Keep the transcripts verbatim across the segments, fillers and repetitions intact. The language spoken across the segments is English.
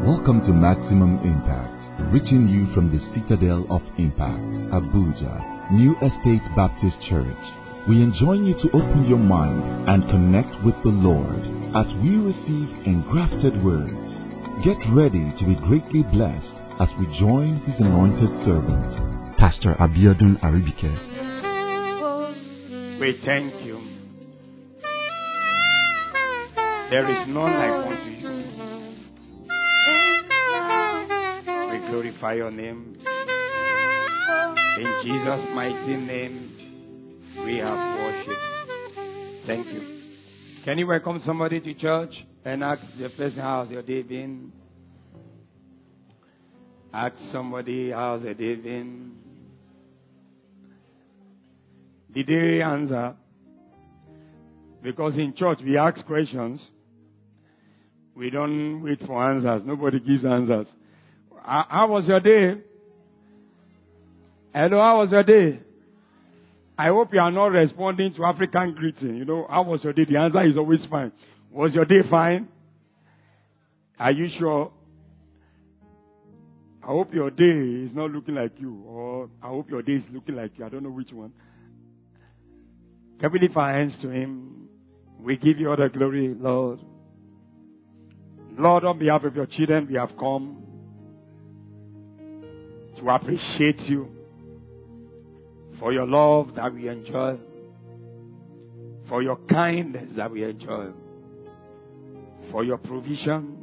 Welcome to Maximum Impact, reaching you from the Citadel of Impact, Abuja, New Estate Baptist Church. We enjoin you to open your mind and connect with the Lord as we receive engrafted words. Get ready to be greatly blessed as we join His anointed servant, Pastor Abiodun Aribike. We thank you. There is none like unto you. We glorify your name. In Jesus' mighty name, we have worship. Thank you. Can you welcome somebody to church and ask the person, how's your day been? Ask somebody, how's your day been? Did they answer? Because in church we ask questions. We don't wait for answers. Nobody gives answers. How was your day? Hello, how was your day? I hope you are not responding to African greeting. You know, how was your day? The answer is always fine. Was your day fine? Are you sure? I hope your day is not looking like you. Or I hope your day is looking like you. I don't know which one. Can we lift our hands to Him? We give you all the glory, Lord. Lord, on behalf of your children, we have come to appreciate you for your love that we enjoy, for your kindness that we enjoy, for your provision,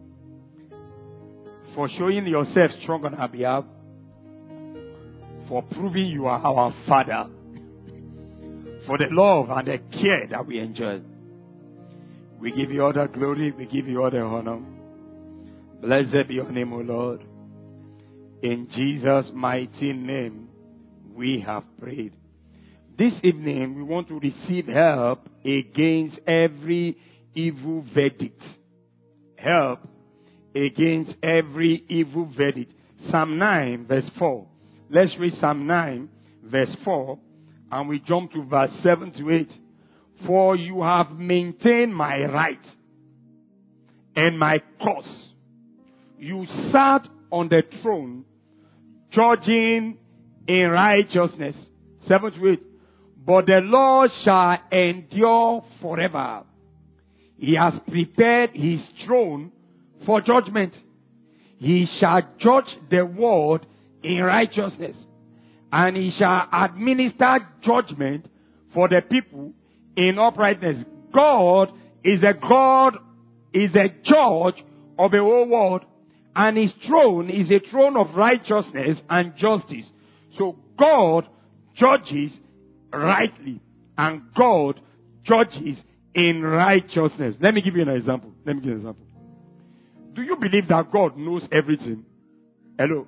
for showing yourself strong on our behalf, for proving you are our Father, for the love and the care that we enjoy. We give you all the glory, we give you all the honor. Blessed be your name, O Lord. In Jesus' mighty name, we have prayed. This evening, we want to receive help against every evil verdict. Help against every evil verdict. Psalm nine, verse four. Let's read Psalm nine, verse four, and we jump to verse seven to eight. For you have maintained my right and my cause. You sat on the throne, judging in righteousness. Seven to eight. But the Lord shall endure forever. He has prepared his throne for judgment. He shall judge the world in righteousness, and he shall administer judgment for the people in uprightness. God is a God, is a judge of the whole world, and his throne is a throne of righteousness and justice. So God judges rightly, and God judges in righteousness. Let me give you an example. Let me give you an example. Do you believe that God knows everything? Hello?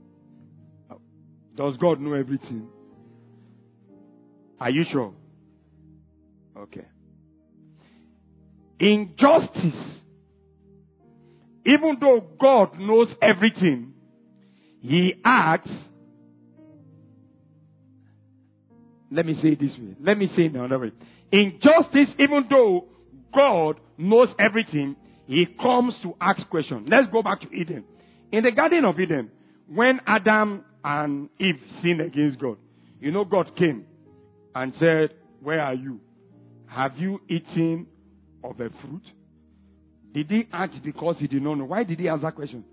Does God know everything? Are you sure? Okay. In justice, even though God knows everything, he acts. Let me say it this way. Let me say it another way. In justice, even though God knows everything, he comes to ask questions. Let's go back to Eden. In the Garden of Eden, when Adam and Eve sinned against God, you know, God came and said, where are you? Have you eaten of a fruit? Did he ask because he did not know? Why did he ask that question?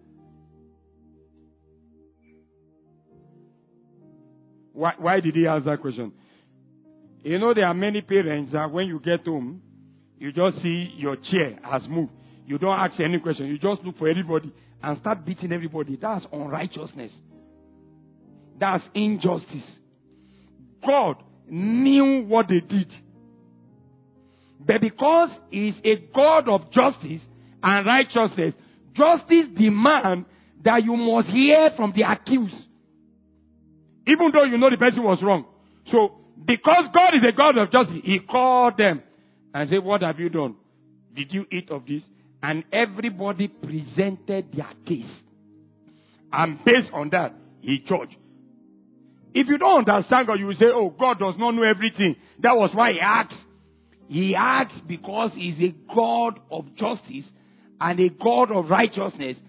Why, why did he ask that question? You know, there are many parents that when you get home, you just see your chair has moved. You don't ask any question. You just look for everybody and start beating everybody. That's unrighteousness. That's injustice. God knew what they did. But because he is a God of justice and righteousness, justice demands that you must hear from the accused, even though you know the person was wrong. So, because God is a God of justice, he called them and said, what have you done? Did you eat of this? And everybody presented their case. And based on that, he judged. If you don't understand God, you will say, oh, God does not know everything. That was why he asked. He acts because he's a God of justice and a God of righteousness,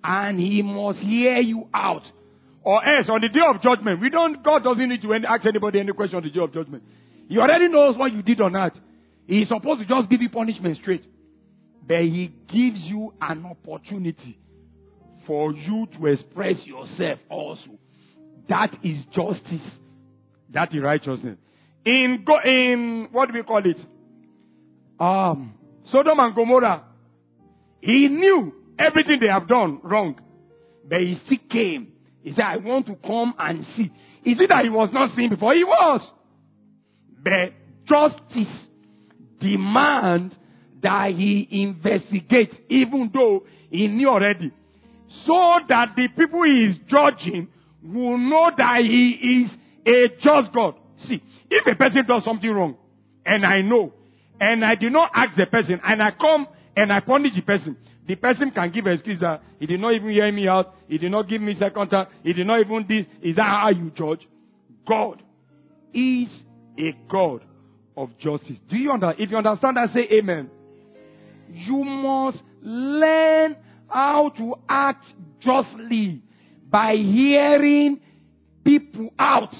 and he must hear you out. Or else, on the day of judgment, we don't, God doesn't need to ask anybody any question on the day of judgment. He already knows what you did on earth. He is supposed to just give you punishment straight. But he gives you an opportunity for you to express yourself also. That is justice. That is righteousness. In, in what do we call it? Um, Sodom and Gomorrah. He knew everything they have done wrong. But he still came. He said, I want to come and see. Is it that he was not seeing before? He was. But justice demands that he investigates, even though he knew already. So that the people he is judging will know that he is a just God. See, if a person does something wrong, and I know, and I did not ask the person, and I come and I punish the person, the person can give an excuse that he did not even hear me out, he did not give me second time, he did not even this. Is that how you judge? God is a God of justice. Do you understand? If you understand that, say amen. You must learn how to act justly by hearing people out.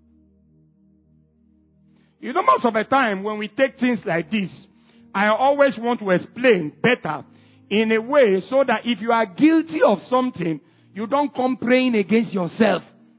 You know, most of the time when we take things like this, I always want to explain better in a way so that if you are guilty of something, you don't come praying against yourself.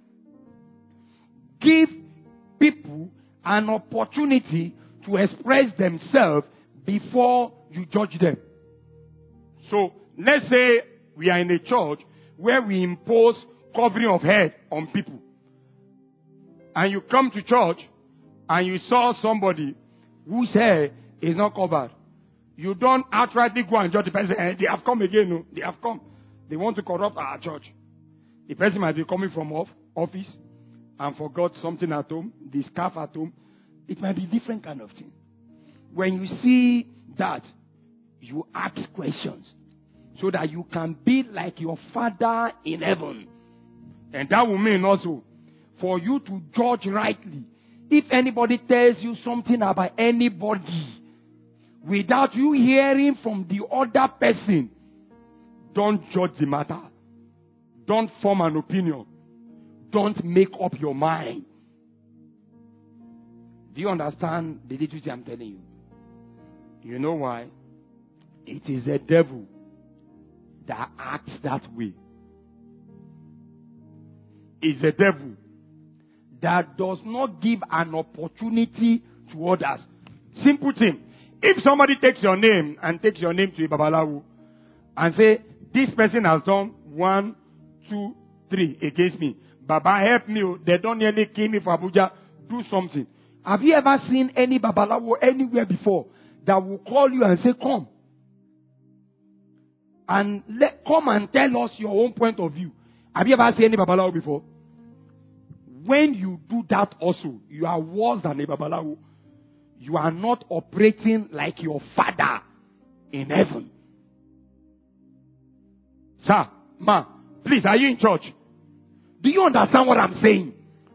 Give people an opportunity to express themselves before you judge them. So, let's say we are in a church where we impose covering of head on people. And you come to church and you saw somebody whose hair is not covered. You don't outrightly go and judge the person. Eh, they have come again. No, they have come. They want to corrupt our church. The person might be coming from off, office and forgot something at home, the scarf at home. It might be different kind of thing. When you see that, you ask questions so that you can be like your Father in heaven. And that will mean also for you to judge rightly. If anybody tells you something about anybody, without you hearing from the other person, don't judge the matter. Don't form an opinion. Don't make up your mind. Do you understand the little I'm telling you? You know why? It is the devil that acts that way. It's the devil that does not give an opportunity to others. Simple thing. If somebody takes your name and takes your name to a Babalawo and say, this person has done one, two, three against me. Baba, help me. They don't nearly kill me for Abuja. Do something. Have you ever seen any Babalawo anywhere before that will call you and say, come? And let, come and tell us your own point of view. Have you ever seen any Babalawo before? When you do that also, you are worse than a Babalawo. You are not operating like your Father in heaven. Sir, ma, please, are you in church? Do you understand what I'm saying?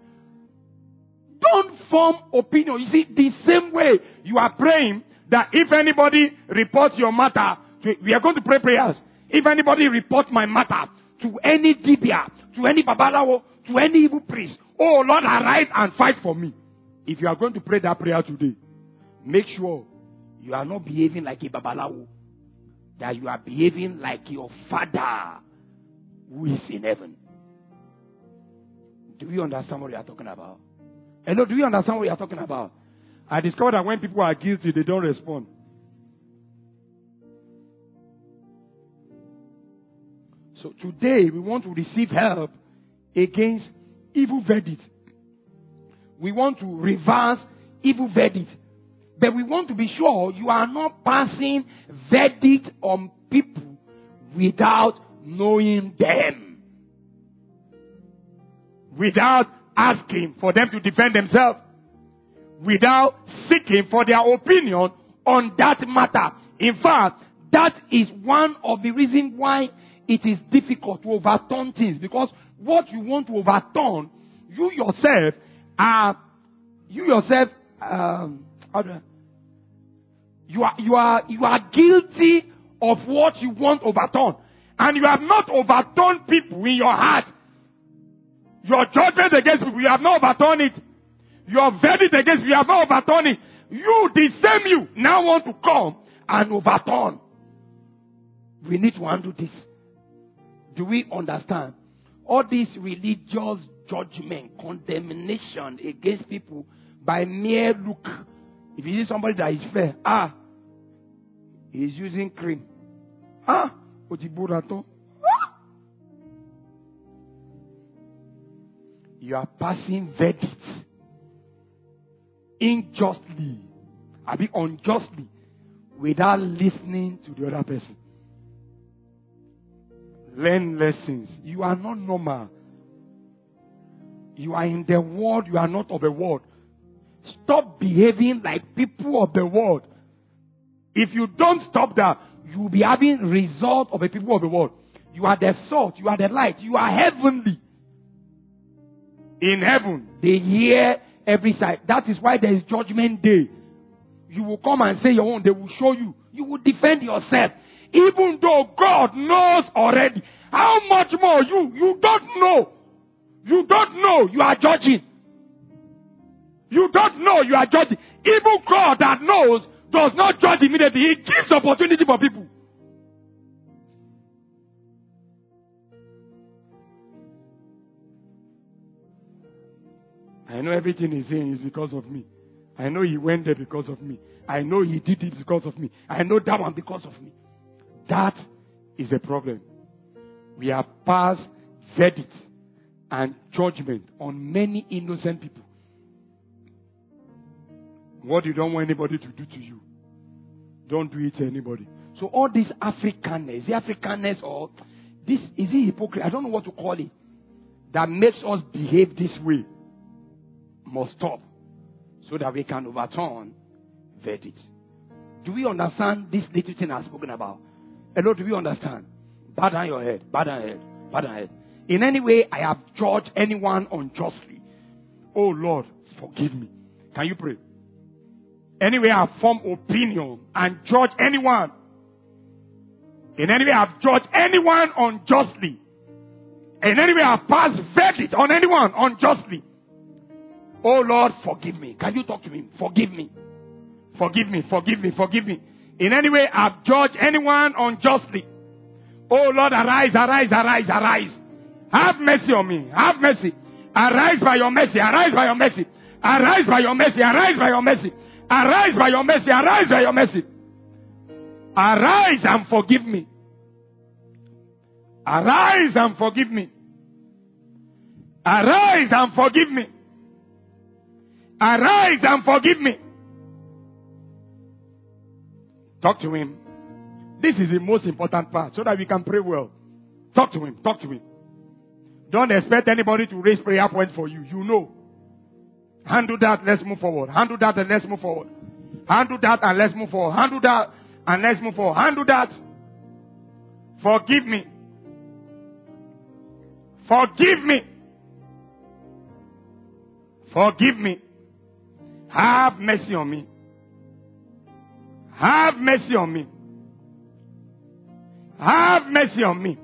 Don't form opinion. You see, the same way you are praying that if anybody reports your matter, to, we are going to pray prayers. If anybody reports my matter to any dibia, to any babalawo, to any evil priest, oh Lord, arise and fight for me. If you are going to pray that prayer today, make sure you are not behaving like a babalawo. That you are behaving like your Father who is in heaven. Do you understand what we are talking about? Hello, do you understand what we are talking about? I discovered that when people are guilty, they don't respond. So today, we want to receive help against evil verdict. We want to reverse evil verdict. But we want to be sure you are not passing verdict on people without knowing them. Without asking for them to defend themselves. Without seeking for their opinion on that matter. In fact, that is one of the reasons why it is difficult to overturn things. Because what you want to overturn, you yourself are, you yourself, um, how do I, You are, you are, you are guilty of what you want overturned. and you have not overturned people in your heart, your judgment against people, you have not overturned it. Your verdict against people, you have not overturned it. You, the same you, now want to come and overturn. We need to handle this. Do we understand? All this religious judgment, condemnation against people by mere look. If you see somebody that is fair, ah, he's using cream. Ah, Ojiburato. Ah. You are passing verdicts unjustly, I mean unjustly, without listening to the other person. Learn lessons. You are not normal. You are in the world, you are not of the world. Stop behaving like people of the world. If you don't stop that, you will be having result of the people of the world. You are the salt, you are the light, you are heavenly. In heaven, they hear every side. That is why there is judgment day. You will come and say your own, they will show you. You will defend yourself. Even though God knows already. How much more you? You don't know. You don't know you are judging. You don't know you are judging. Even God that knows does not judge immediately. He gives opportunity for people. I know everything he's saying is because of me. I know he went there because of me. I know he did it because of me. I know that one because of me. That is a problem. We have passed verdict and judgment on many innocent people. What you don't want anybody to do to you, don't do it to anybody. So all this Africanness, the Africanness or this, is it hypocrisy? I don't know what to call it. That makes us behave this way must stop so that we can overturn verdict. Do we understand this little thing I've spoken about? Hello, do we understand? Bow down your head, bow down your head, bow down your head. In any way I have judged anyone unjustly, oh Lord, forgive me. Can you pray? Anyway, I have formed opinion and judge anyone. In any way, I have judged anyone unjustly. In any way, I have passed verdict on anyone unjustly. Oh Lord, forgive me. Can you talk to me? Forgive me. Forgive me, forgive me, forgive me. In any way, I have judged anyone unjustly. Oh Lord, arise, arise, arise, arise. Have mercy on me. Have mercy. Arise by your mercy. Arise by your mercy. Arise by your mercy. Arise by your mercy. Arise by your mercy. Arise by your mercy. Arise and forgive me. Arise and forgive me. Arise and forgive me. Arise and forgive me. Talk to him. This is the most important part so that we can pray well. Talk to him. Talk to him. Don't expect anybody to raise prayer point for you. You know. Handle that, let's move forward. Handle that and let's move forward. Handle that and let's move forward. Handle that and let's move forward. Handle that. Forgive me. Forgive me. Forgive me. Have mercy on me. Have mercy on me. Have mercy on me.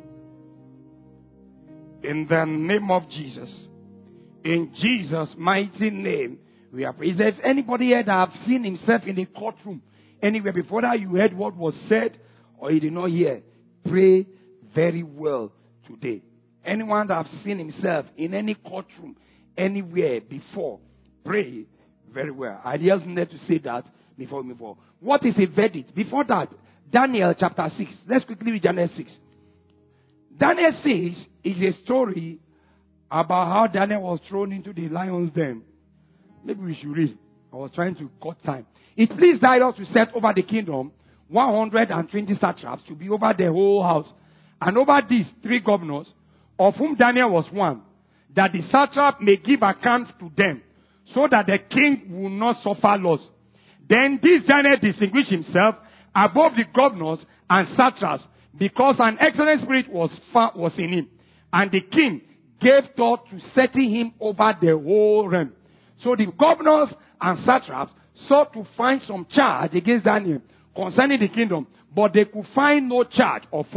In the name of Jesus. In Jesus' mighty name, we are praying. Is there anybody here that have seen himself in a courtroom anywhere before that you heard what was said or you did not hear? Pray very well today. Anyone that have seen himself in any courtroom anywhere before, pray very well. I just need to say that before we move on. What is a verdict? Before that, Daniel chapter six. Let's quickly read Daniel six. Daniel six is a story about how Daniel was thrown into the lion's den. Maybe we should read. I was trying to cut time. It pleased Darius to set over the kingdom one hundred twenty satraps to be over the whole house, and over these three governors, of whom Daniel was one, that the satrap may give account to them, so that the king will not suffer loss. Then this Daniel distinguished himself above the governors and satraps, because an excellent spirit was was in him, and the king gave thought to setting him over the whole realm. So the governors and satraps sought to find some charge against Daniel concerning the kingdom, but they could find no charge or fault,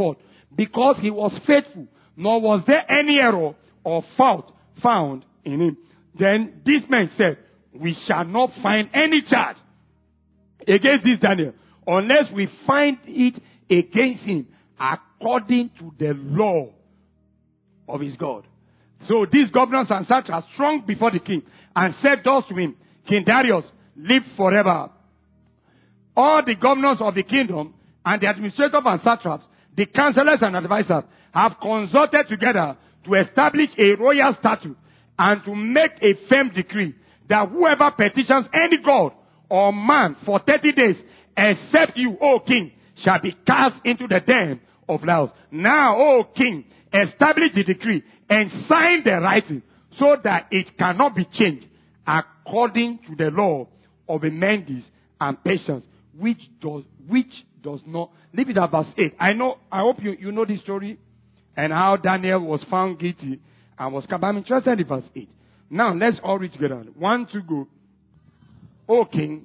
because he was faithful, nor was there any error or fault found in him. Then this man said, we shall not find any charge against this Daniel, unless we find it against him according to the law of his God. So these governors and satraps strong before the king and said thus to him, King Darius, live forever. All the governors of the kingdom and the administrators and satraps, the counselors and advisors, have consulted together to establish a royal statute and to make a firm decree that whoever petitions any god or man for thirty days, except you, O king, shall be cast into the den of lions. Now, O king, establish the decree and sign the writing so that it cannot be changed according to the law of the Medes and Persians, which does which does not. Leave it at verse eight. I know. I hope you, you know this story and how Daniel was found guilty and was come. I'm interested in verse eight. Now let's all read together. One, two, go. O king,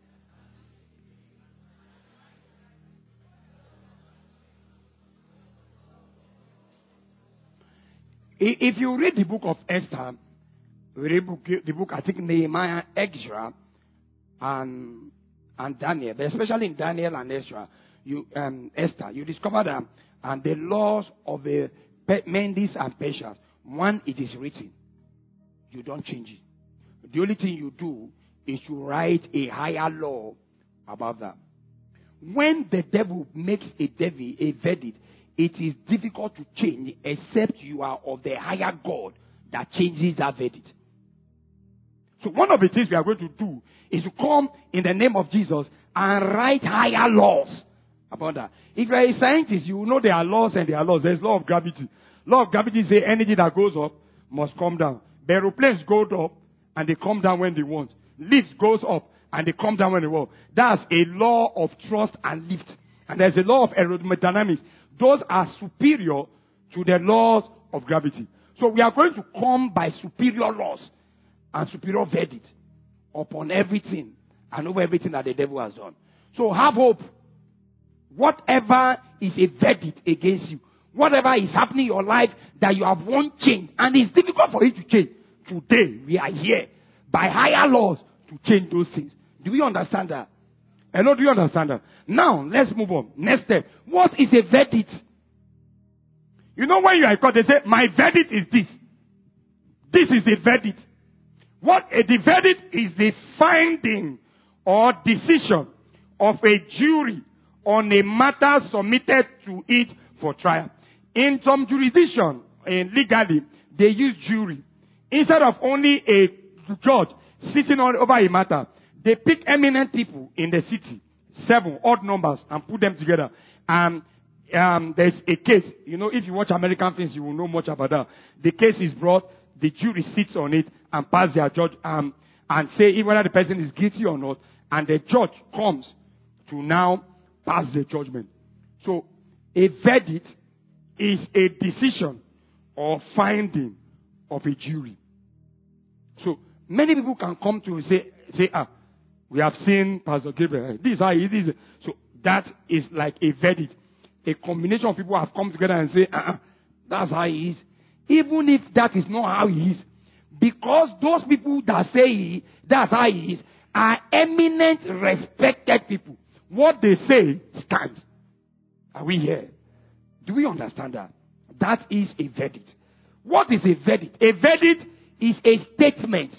if you read the book of Esther, read the book, I think Nehemiah, Ezra, and and Daniel, but especially in Daniel and Ezra, you um, Esther, you discover that and the laws of the Medes and Persians. One, it is written, you don't change it. The only thing you do is to write a higher law about that. When the devil makes a devil a verdict, it is difficult to change except you are of the higher God that changes that verdict. So one of the things we are going to do is to come in the name of Jesus and write higher laws about that. If you are a scientist, you will know there are laws and there are laws. There's law of gravity. Law of gravity says energy that goes up must come down. The aeroplanes go up and they come down when they want. Lifts goes up and they come down when they want. That's a law of thrust and lift. And there's a law of aerodynamics. Those are superior to the laws of gravity. So we are going to come by superior laws and superior verdict upon everything and over everything that the devil has done. So have hope. Whatever is a verdict against you, whatever is happening in your life that you have won't change, and it's difficult for you to change, today we are here by higher laws to change those things. Do we understand that? Hello, do you understand that? Now, let's move on. Next step. What is a verdict? You know when you are in court, they say, my verdict is this. This is a verdict. What a the verdict is the finding or decision of a jury on a matter submitted to it for trial. In some jurisdiction, in legally, they use jury. Instead of only a judge sitting on over a matter, they pick eminent people in the city, seven odd numbers, and put them together. And um, there's a case. You know, if you watch American films, you will know much about that. The case is brought, the jury sits on it and pass their judge um, and say whether the person is guilty or not. And the judge comes to now pass the judgment. So, a verdict is a decision or finding of a jury. So, many people can come to say, say, ah, we have seen Pastor Gabriel. This is how it is. So that is like a verdict. A combination of people have come together and say, uh-uh, that's how he is. Even if that is not how he is. Because those people that say he, that's how he is are eminent, respected people. What they say stands. Are we here? Do we understand that? That is a verdict. What is a verdict? A verdict is a statement,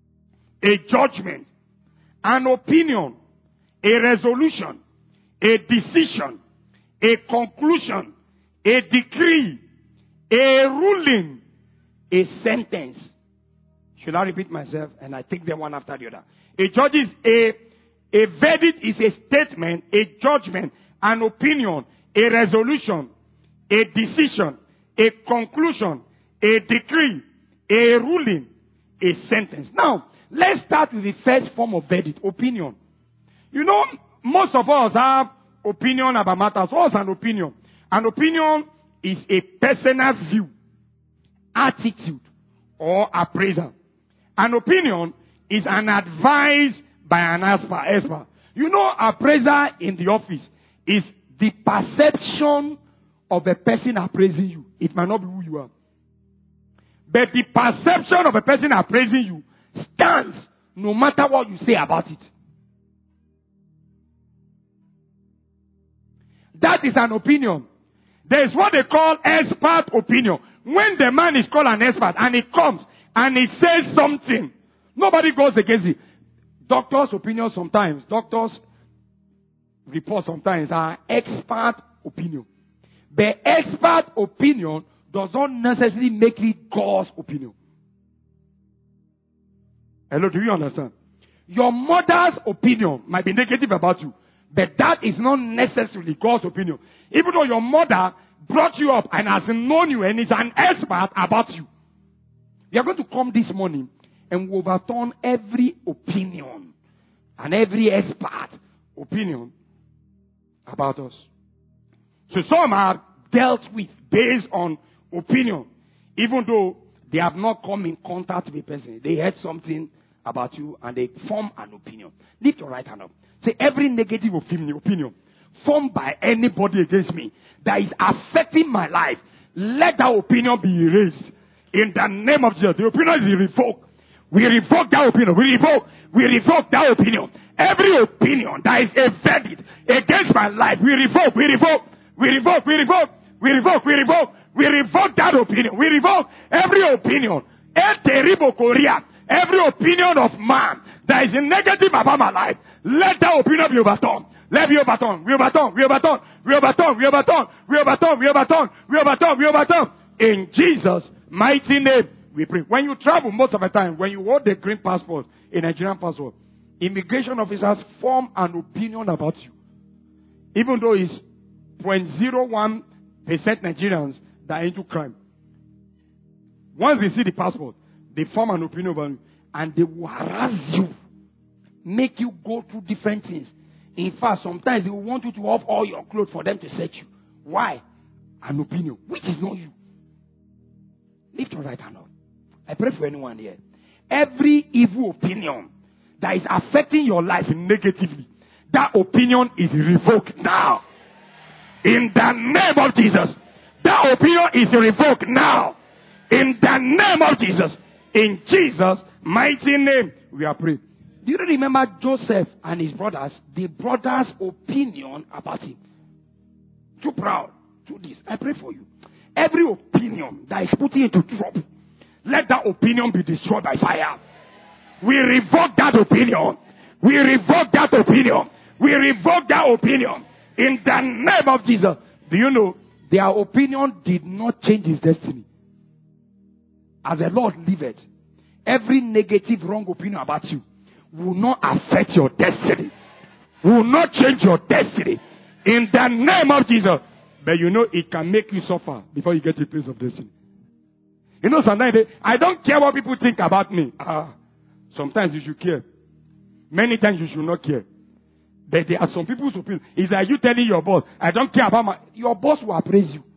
a judgment, an opinion, a resolution, a decision, a conclusion, a decree, a ruling, a sentence. Should I repeat myself? And I take them one after the other. A judge is a, a verdict is a statement, a judgment, an opinion, a resolution, a decision, a conclusion, a decree, a ruling, a sentence. Now, let's start with the first form of verdict, opinion. You know, most of us have opinion about matters. What's an opinion? An opinion is a personal view, attitude, or appraisal. An opinion is an advice by an expert. You know, appraiser in the office is the perception of a person appraising you. It might not be who you are. But the perception of a person appraising you stands no matter what you say about it. That is an opinion. There is what they call expert opinion. When the man is called an expert and he comes and he says something, nobody goes against it. Doctors' opinions sometimes, doctors' reports sometimes are expert opinion. The expert opinion does not necessarily make it God's opinion. Hello, do you understand? Your mother's opinion might be negative about you, but that is not necessarily God's opinion. Even though your mother brought you up and has known you and is an expert about you. We are going to come this morning and overturn every opinion and every expert opinion about us. So some are dealt with based on opinion, even though they have not come in contact with a person. They heard something about you and they form an opinion. Lift your right hand up. Say, every negative opinion formed by anybody against me that is affecting my life, let that opinion be erased. In the name of Jesus, the opinion is revoked. We revoke that opinion. We revoke. We revoke that opinion. Every opinion that is a verdict against my life, we revoke. We revoke. We revoke. We revoke. We revoke. We revoke. We revoke that opinion. We revoke every opinion. Every opinion of man that is negative about my life, let that opinion be overturned. Let be overturned. We overturn. We overturn. We overturn. We overturn. We overturn. We overturn. We overturn. We overturn. In Jesus' mighty name, we pray. When you travel, most of the time, when you hold the green passport, a Nigerian passport, immigration officers form an opinion about you. Even though it's zero point zero one percent Nigerians that are into crime. Once they see the passport, they form an opinion about you. And they will harass you. Make you go through different things. In fact, sometimes they will want you to off all your clothes for them to search you. Why? An opinion, which is not you. Lift your right hand up. I pray for anyone here. Every evil opinion that is affecting your life negatively, that opinion is revoked now. In the name of Jesus. That opinion is revoked now. In the name of Jesus. In Jesus' mighty name, we are praying. Do you remember Joseph and his brothers? The brothers' opinion about him. Too proud. Do this. I pray for you. Every opinion that is putting you into trouble, let that opinion be destroyed by fire. We revoke that opinion. We revoke that opinion. We revoke that opinion. In the name of Jesus. Do you know, their opinion did not change his destiny. As the Lord liveth, every negative, wrong opinion about you will not affect your destiny. Will not change your destiny. In the name of Jesus. But you know, it can make you suffer before you get to a place of destiny. You know, sometimes they, I don't care what people think about me. Ah, sometimes you should care. Many times you should not care. But there are some people's opinion. It's like you telling your boss, I don't care about my... Your boss will appraise you.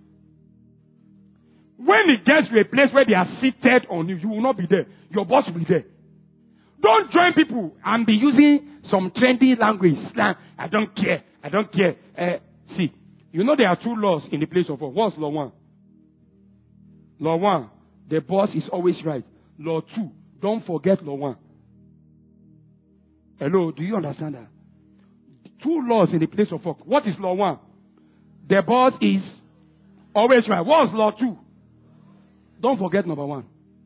When it gets to a place where they are seated on you, you will not be there. Your boss will be there. Don't join people and be using some trendy language. Slang. I don't care. I don't care. Uh, see, you know there are two laws in the place of work. What's law one? Law one, the boss is always right. Law two, don't forget law one. Hello, do you understand that? Two laws in the place of work. What is law one? The boss is always right. What's law two? Don't forget number one.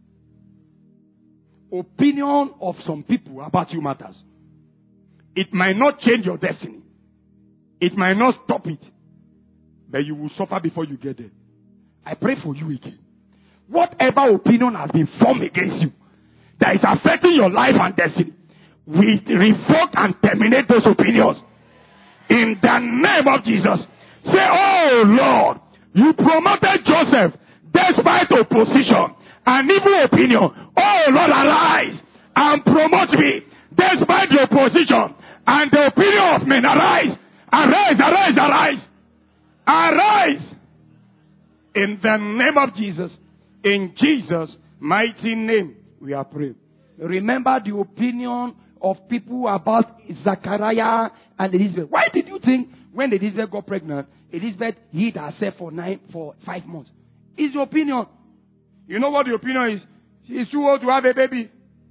Opinion of some people about you matters. It might not change your destiny. It might not stop it. But you will suffer before you get there. I pray for you again. Whatever opinion has been formed against you that is affecting your life and destiny, we revoke and terminate those opinions. In the name of Jesus. Say, oh Lord, you promoted Joseph despite opposition and evil opinion. Oh Lord, arise and promote me despite the opposition and the opinion of men. Arise, arise, arise, arise, arise. In the name of Jesus. In Jesus' mighty name, we are praying. Remember the opinion of people about Zachariah and Elizabeth. Why did you think when Elizabeth got pregnant, Elizabeth hid herself for nine, for five months. It's your opinion. You know what the opinion is? She is too old to have a baby.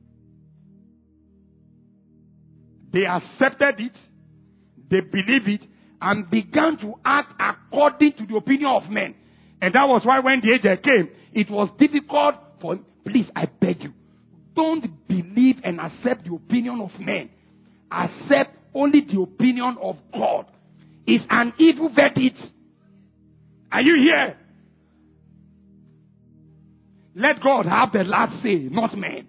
They accepted it, they believed it, and began to act according to the opinion of men. And that was why when the angel came, it was difficult for him. Please, I beg you, don't believe and accept the opinion of men. Accept only the opinion of God. It's an evil verdict. Are you here? Let God have the last say, not men.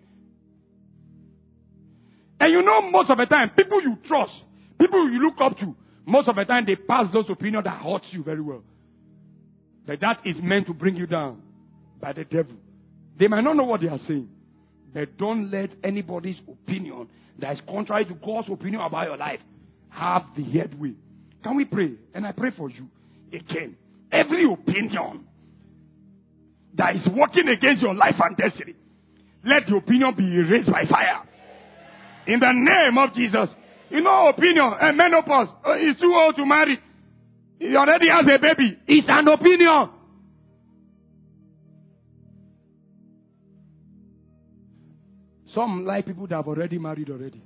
And you know, most of the time, people you trust, people you look up to, most of the time they pass those opinions that hurts you very well. But that is meant to bring you down by the devil. They might not know what they are saying. But don't let anybody's opinion that is contrary to God's opinion about your life have the headway. Can we pray? And I pray for you again. Every opinion that is working against your life and destiny, let the opinion be erased by fire. In the name of Jesus. You know, opinion and menopause. Uh, he's too old to marry. He already has a baby. It's an opinion. Some like people that have already married already.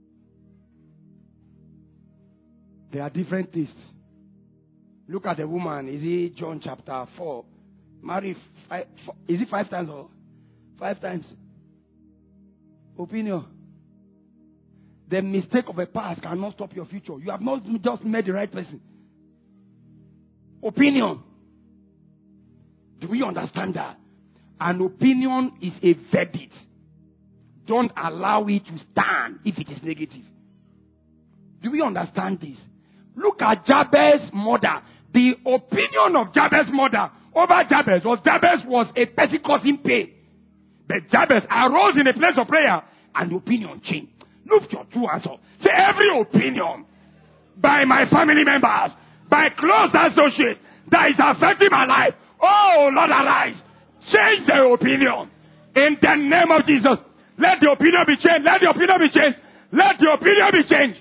There are different tastes. Look at the woman. Is it John chapter four? Married five, four, is it five times or five times? Opinion. The mistake of a past cannot stop your future. You have not just met the right person. Opinion. Do we understand that? An opinion is a verdict. Don't allow it to stand if it is negative. Do we understand this? Look at Jabez's mother. The opinion of Jabez's mother over Jabez was Jabez was a person causing pain. But Jabez arose in a place of prayer and the opinion changed. Look your two hands up. Say every opinion by my family members, by close associates that is affecting my life. Oh Lord, arise. Change the opinion. In the name of Jesus. Let the opinion be changed. Let the opinion be changed. Let the opinion be changed.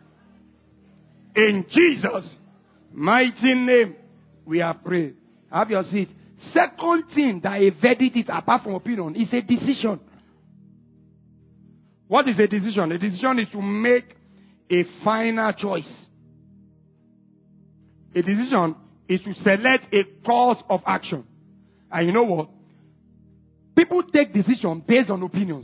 In Jesus' mighty name, we have prayed. Have your seat. Second thing that a verdict is apart from opinion is a decision. What is a decision? A decision is to make a final choice. A decision is to select a course of action. And you know what? People take decisions based on opinions.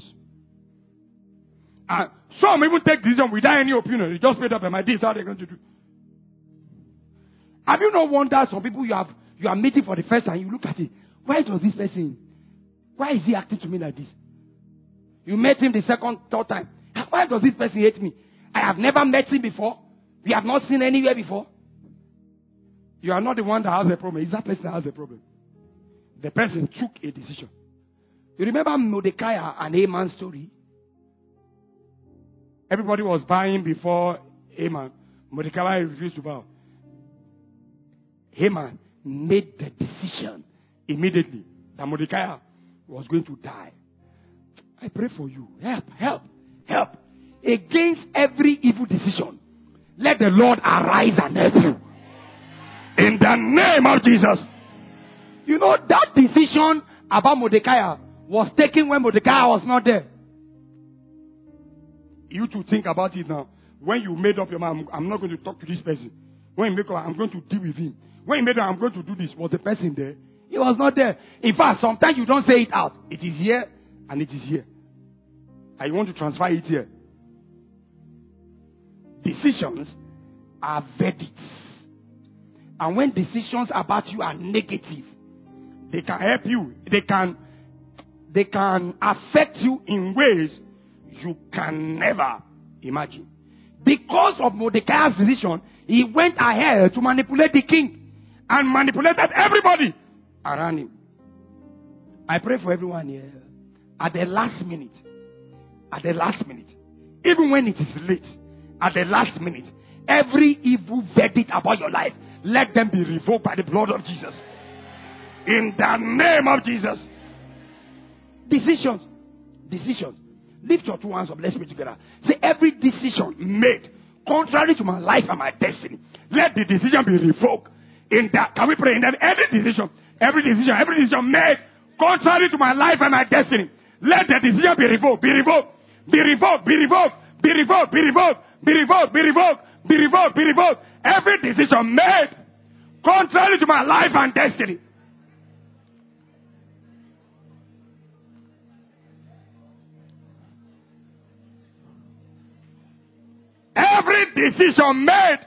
And some even take decisions without any opinion. They just made up their mind. This is how they're going to do. Have you not wondered some people you have you are meeting for the first time, you look at it. Why does this person, why is he acting to me like this? You met him the second, third time. Why does this person hate me? I have never met him before. We have not seen anywhere before. You are not the one that has a problem. It's that person that has a problem. The person took a decision. You remember Mordecai and Haman's story? Everybody was buying before Haman. Mordecai refused to bow. Haman made the decision immediately that Mordecai was going to die. I pray for you. Help, help, help. Against every evil decision, let the Lord arise and help you. In the name of Jesus. You know, that decision about Mordecai was taken when Mordecai was not there. You to think about it now. When you made up your mind, I'm not going to talk to this person. When you make up, I'm going to deal with him. When you made up, I'm going to do this. Was the person there? He was not there. In fact, sometimes you don't say it out. It is here and it is here. And you want to transfer it here. Decisions are verdicts. And when decisions about you are negative, they can help you. They can, they can affect you in ways you can never imagine. Because of Mordecai's decision, he went ahead to manipulate the king and manipulated everybody around him. I pray for everyone here. At the last minute, at the last minute, even when it is late, at the last minute, every evil verdict about your life, let them be revoked by the blood of Jesus. In the name of Jesus. Decisions. Decisions. Lift your two hands up. Let's pray together. Say, every decision made contrary to my life and my destiny, let the decision be revoked. In that, can we pray in that every decision, every decision, every decision made contrary to my life and my destiny, let the decision be revoked, be revoked, be revoked, be revoked, be revoked, be revoked, be revoked, be revoked, be revoked, be revoked. Every decision made contrary to my life and destiny. Every decision made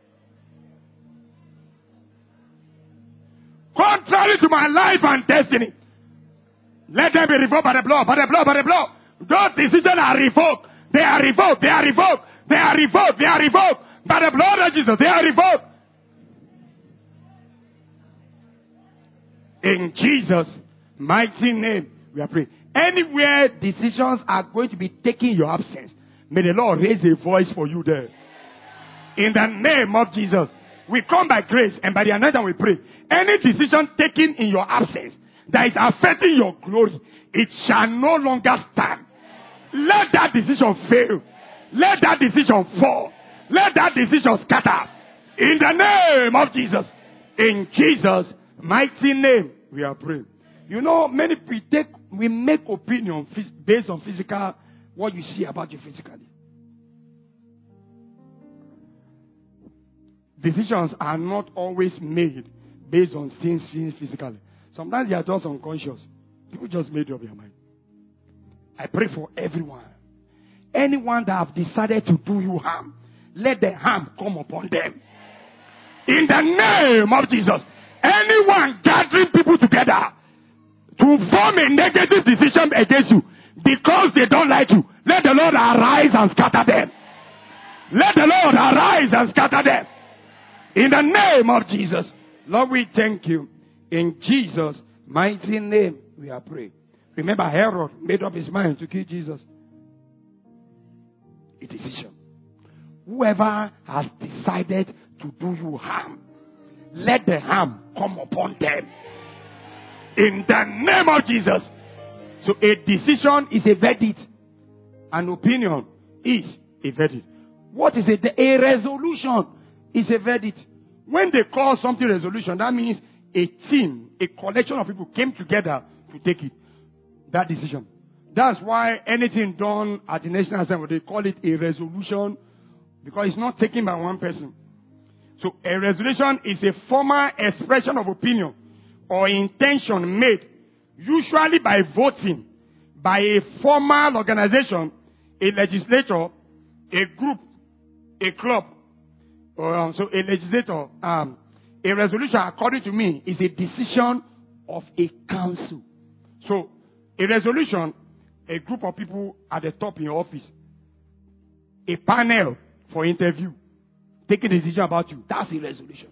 contrary to my life and destiny, let them be revoked by the blood, by the blood, by the blood. Those decisions are revoked. They are revoked. They are revoked. They are revoked. They are revoked. By the blood of Jesus, they are revoked. In Jesus' mighty name, we are praying. Anywhere decisions are going to be taken in your absence, may the Lord raise a voice for you there. In the name of Jesus, we come by grace and by the anointing we pray. Any decision taken in your absence that is affecting your glory, it shall no longer stand. Let that decision fail. Let that decision fall. Let that decision scatter. In the name of Jesus. In Jesus' mighty name, we are praying. You know, many people take, we make opinion based on physical, what you see about you physically. Decisions are not always made based on things seen physically. Sometimes they are just unconscious. People just made up their mind. I pray for everyone. Anyone that have decided to do you harm, let the harm come upon them. In the name of Jesus. Anyone gathering people together to form a negative decision against you because they don't like you, let the Lord arise and scatter them. Let the Lord arise and scatter them. In the name of Jesus. Lord, we thank you. In Jesus' mighty name, we are praying. Remember, Herod made up his mind to kill Jesus. A decision. Whoever has decided to do you harm, let the harm come upon them. In the name of Jesus. So a decision is a verdict. An opinion is a verdict. What is it? A resolution is a verdict. When they call something resolution, that means a team, a collection of people came together to take it. That decision. That's why anything done at the National Assembly, they call it a resolution because it's not taken by one person. So a resolution is a formal expression of opinion or intention made, usually by voting, by a formal organization, a legislature, a group, a club. Um, so a legislator, um, a resolution, according to me, is a decision of a council. So a resolution, a group of people at the top in your office, a panel for interview, taking a decision about you. That's a resolution.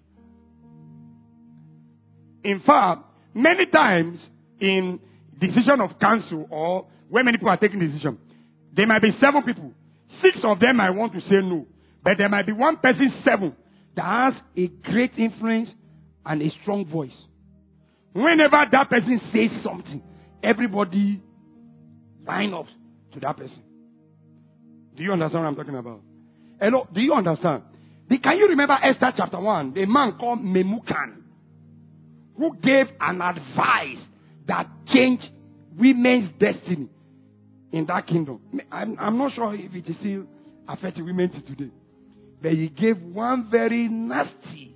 In fact, many times in decision of council or when many people are taking decision, there might be seven people. Six of them might want to say no. But there might be one person, seven, that has a great influence and a strong voice. Whenever that person says something, everybody line up to that person. Do you understand what I'm talking about? Hello, do you understand? Can you remember Esther chapter one? The man called Memucan, who gave an advice that changed women's destiny in that kingdom. I'm, I'm not sure if it is still affecting women today. But he gave one very nasty.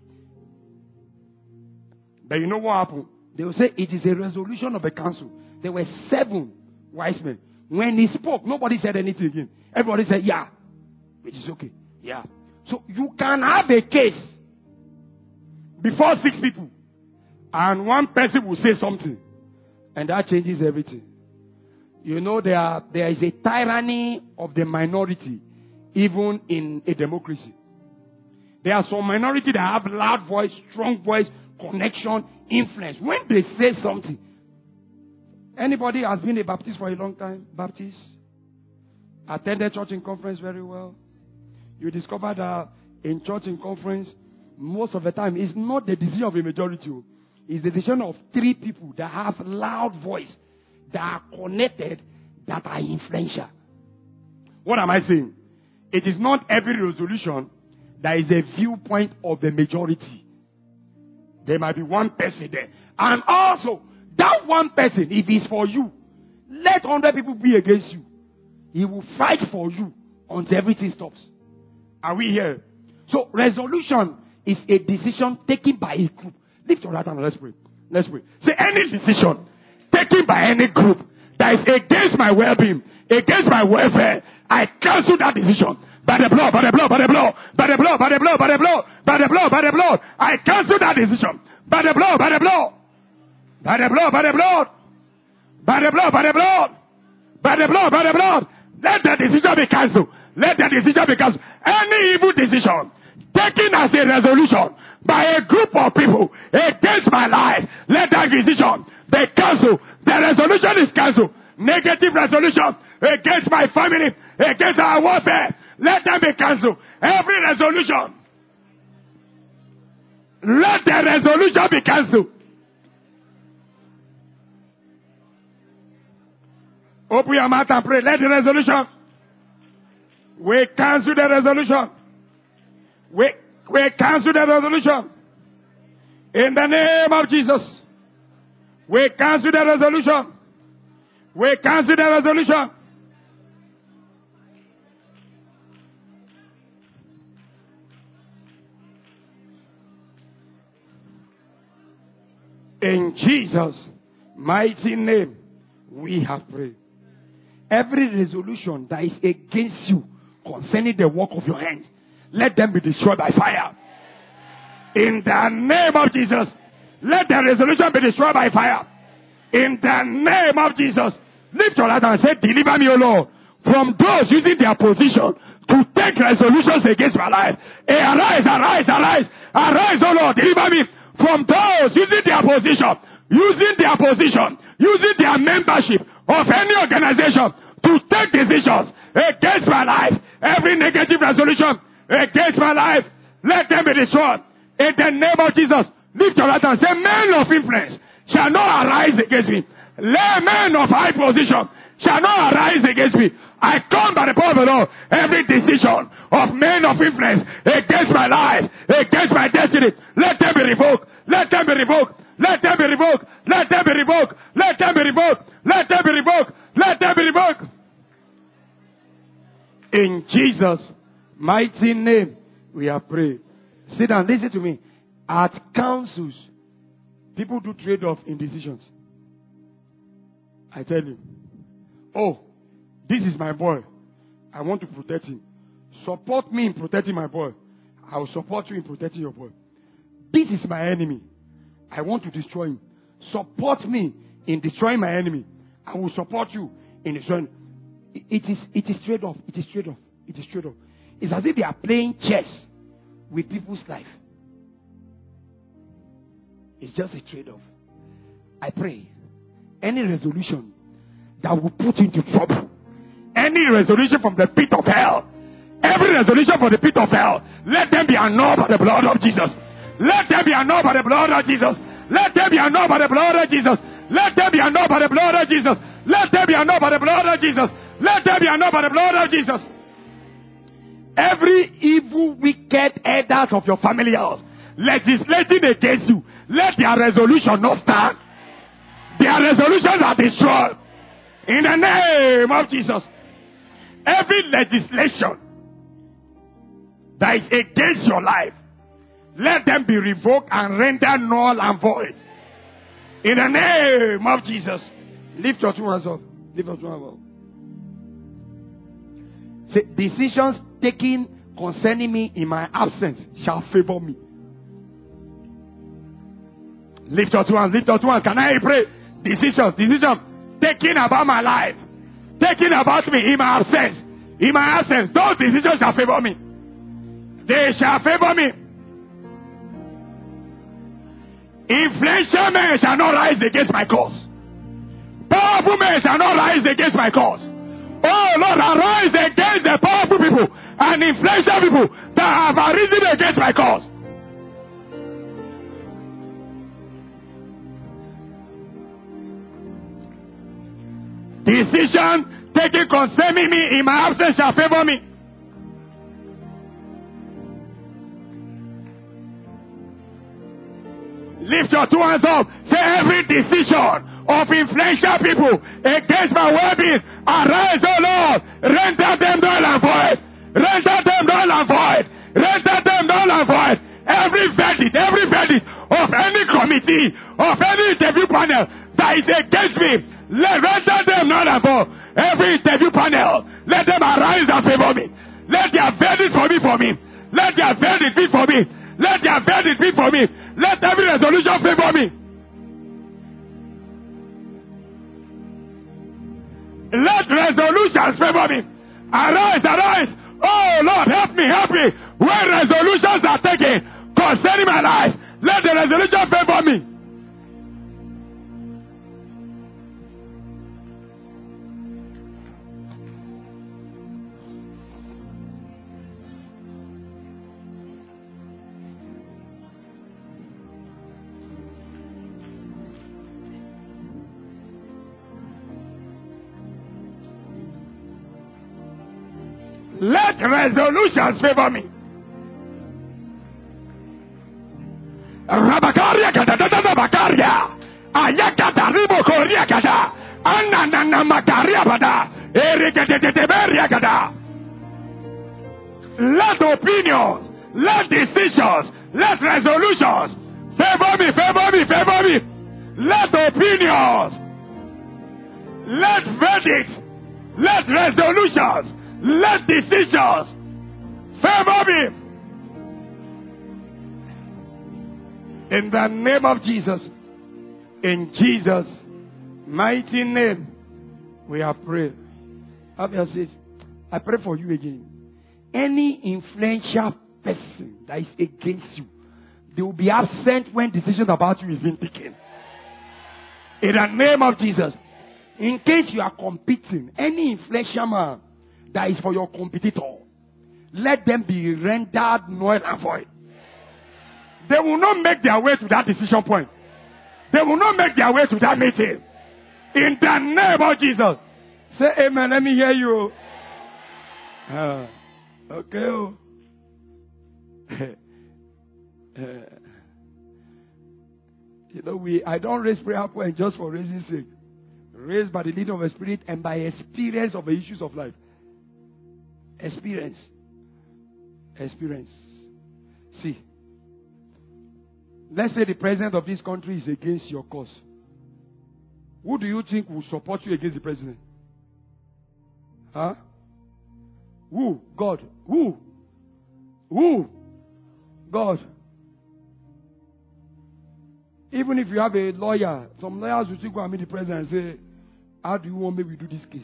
But you know what happened? They will say it is a resolution of a council. There were seven wise men. When he spoke, nobody said anything again. Everybody said, yeah, which is okay. Yeah. So you can have a case before six people. And one person will say something. And that changes everything. You know, there, are, there is a tyranny of the minority, even in a democracy. There are some minority that have loud voice, strong voice, connection, influence. When they say something, anybody has been a Baptist for a long time? Baptist? Attended church in conference very well. You discover that in church in conference, most of the time, it's not the decision of a majority. It's the decision of three people that have loud voice, that are connected, that are influential. What am I saying? It is not every resolution that is a viewpoint of the majority. there might be one person there. And also, that one person, if it's for you, let one hundred people be against you. He will fight for you until everything stops. Are we here? So, resolution is a decision taken by a group. Lift your right hand and let's pray. Let's pray. Say, any decision taken by any group that is against my well-being, against my welfare, I cancel that decision. By the blood, by the blood, by the blood, by the blood, by the blood, by the blood, by the blood, by the blood. I cancel that decision. By the blood, by the blood. By the blood, by the blood. By the blood, by the blood. By the blood, by the blood. Let the decision be cancelled. Let the decision be cancelled. Any evil decision taken as a resolution by a group of people against my life, let that decision be cancelled. The resolution is cancelled. Negative resolution against my family, against our warfare, let them be cancelled. Every resolution, let the resolution be cancelled. Open your mouth and pray. Let the resolution. We cancel the resolution. We, we cancel the resolution. In the name of Jesus. We cancel the resolution. We cancel the resolution. In Jesus' mighty name, we have prayed. Every resolution that is against you concerning the work of your hands, let them be destroyed by fire. In the name of Jesus, let the resolution be destroyed by fire. In the name of Jesus, lift your hand and say, deliver me, O Lord, from those using their position to take resolutions against my life. Hey, arise, arise, arise, arise, O Lord, deliver me from those using their position, using their position, using their membership of any organization to take decisions against my life. Every negative resolution against my life, let them be destroyed. In the name of Jesus, lift your right hand and say, men of influence shall not arise against me. Let men of high position shall not arise against me. I come by the power of the Lord. Every decision of men of influence against my life, against my destiny, let them be revoked. Let them be revoked. Let them be revoked. Let them be revoked. Let them be revoked. Let them be revoked. Let them be revoked. In Jesus' mighty name, we have prayed. Sit down. Listen to me. At councils, people do trade-off in decisions. I tell you, oh, this is my boy. I want to protect him. Support me in protecting my boy. I will support you in protecting your boy. This is my enemy. I want to destroy him. Support me in destroying my enemy. I will support you in destroying. It is, it is trade-off. It is trade-off. It is trade-off. It's as if they are playing chess with people's life. It's just a trade-off. I pray any resolution that will put you into trouble, any resolution from the pit of hell, every resolution from the pit of hell, let them be annulled by the blood of Jesus. Let them be annulled by the blood of Jesus. Let them be annulled by the blood of Jesus. Let them be annulled by the blood of Jesus. Let them be annulled by the blood of Jesus. Let them be annulled by the blood of Jesus. Every evil, wicked elders of your family house legislating against you, let their resolution not stand. Their resolutions are destroyed. In the name of Jesus. Every legislation that is against your life, let them be revoked and rendered null and void. In the name of Jesus. Lift your two hands up. Lift your two hands up. Say, decisions taken concerning me in my absence shall favor me. Lift your two hands. Lift your two hands. Can I pray? Decisions. Decisions taken about my life. Taken about me in my absence. In my absence. Those decisions shall favor me. They shall favor me. Influential men shall not rise against my cause. Powerful men shall not rise against my cause. Oh Lord, arise against the powerful people and influential people that have arisen against my cause. Decision taken concerning me in my absence shall favor me. Lift your two hands up. Say, every decision of influential people against my well-being, arise, O Lord. Render them null and void. Render them null and void. Render them null and void. Every verdict, every verdict of any committee, of any interview panel that is against me, let render them null and void. Every interview panel, let them arise and favor me. Let their verdict for me, for me. Let their verdict be for me. Let their verdict be for me. Let every resolution favor me. Let resolutions favor me. Arise, arise. Oh Lord, help me, help me. When resolutions are taken concerning my life, let the resolution favor me. Let resolutions favor me. Rabakaria kada da da bakaria. Ayakata ribo koria kada. Ananana makaria bada. Erikete te beria kada. Let opinions, let decisions, let resolutions favor me, favor me, favor me. Let opinions, let verdicts, let resolutions, let decisions favor me. In the name of Jesus. In Jesus' mighty name, we have prayed. Abia says, I pray for you again. Any influential person that is against you, they will be absent when decisions about you is being taken. In the name of Jesus. In case you are competing, any influential man that is for your competitor, let them be rendered null and void. They will not make their way to that decision point. They will not make their way to that meeting. In the name of Jesus. Say amen. Let me hear you. Uh, okay. uh, you know, we I don't raise prayer point just for raising sake. Raised by the leading of the Spirit and by experience of the issues of life. Experience. Experience. See. Let's say the president of this country is against your cause. Who do you think will support you against the president? Huh? Who? God. Who? Who? God. Even if you have a lawyer, some lawyers will still go and meet the president and say, how do you want me to do this case?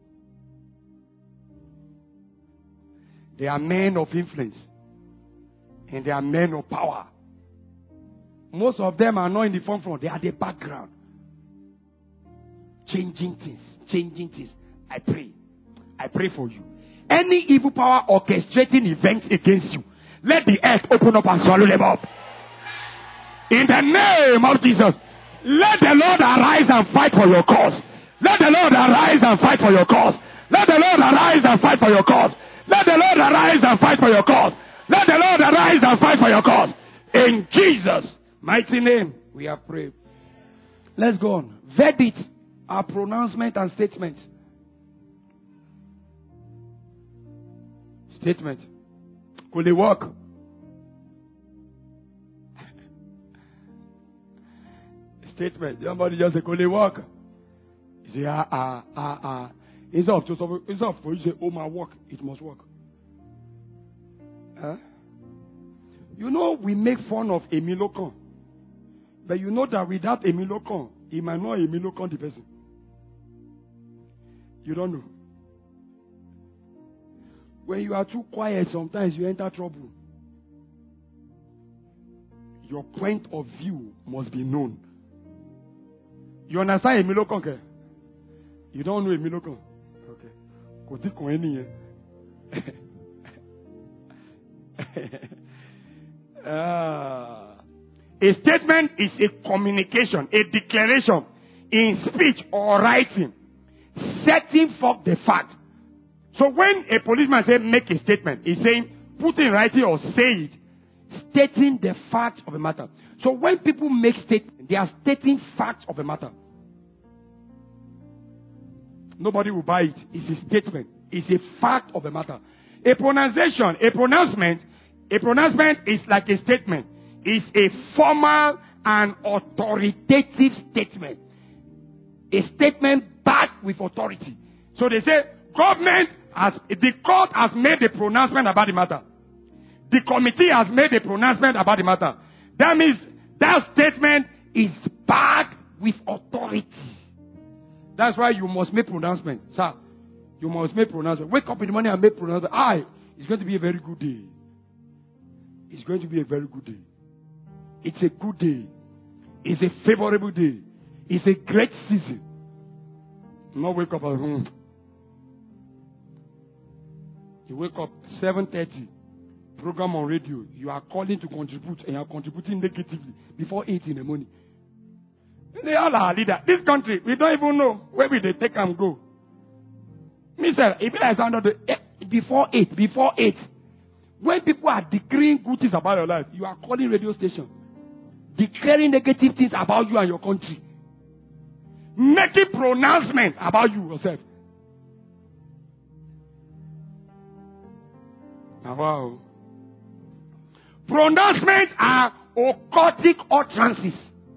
They are men of influence. And they are men of power. Most of them are not in the front front. They are the background. Changing things. Changing things. I pray. I pray for you. Any evil power orchestrating events against you, let the earth open up and swallow them up. In the name of Jesus, let the Lord arise and fight for your cause. Let the Lord arise and fight for your cause. Let the Lord arise and fight for your cause. Let the Lord arise and fight for your cause. Let the Lord arise and fight for your cause. In Jesus' mighty name, we have prayed. Let's go on. Verdicts are pronouncement and statements. Statement. Could they work? Statement. Somebody just say, could they work? You say, ah, ah, ah, ah. Instead of, instead of for you to say, oh, my work, it must work. Huh? You know, we make fun of Emilokon. But you know that without Emilokon, he might not Emilokon the person. You don't know. When you are too quiet, sometimes you enter trouble. Your point of view must be known. You understand Emilokon? Okay? You don't know Emilokon? Okay. uh, a statement is a communication, a declaration in speech or writing, setting forth the fact. So when a policeman says make a statement, he's saying put in writing or say it, stating the fact of the matter. So when people make statements, they are stating facts of a matter. Nobody will buy it. It's a statement. It's a fact of a matter. A pronunciation, a pronouncement, a pronouncement is like a statement. It's a formal and authoritative statement. A statement backed with authority. So they say, government has, the court has made a pronouncement about the matter. The committee has made a pronouncement about the matter. That means that statement is backed with authority. That's why you must make pronouncement. Sir, you must make pronouncement. Wake up in the morning and make pronouncement. I, it's going to be a very good day. It's going to be a very good day. It's a good day. It's a favorable day. It's a great season. Not wake up at home. You wake up seven thirty. Program on radio. You are calling to contribute and you are contributing negatively before eight in the morning. They all are leader. This country, we don't even know where will they take and go. Mister, if it is under the before eight, before eight, when people are declaring good things about your life, you are calling radio station, declaring negative things about you and your country, making pronouncement about you yourself. Now, wow. Pronouncements are occultic utterances.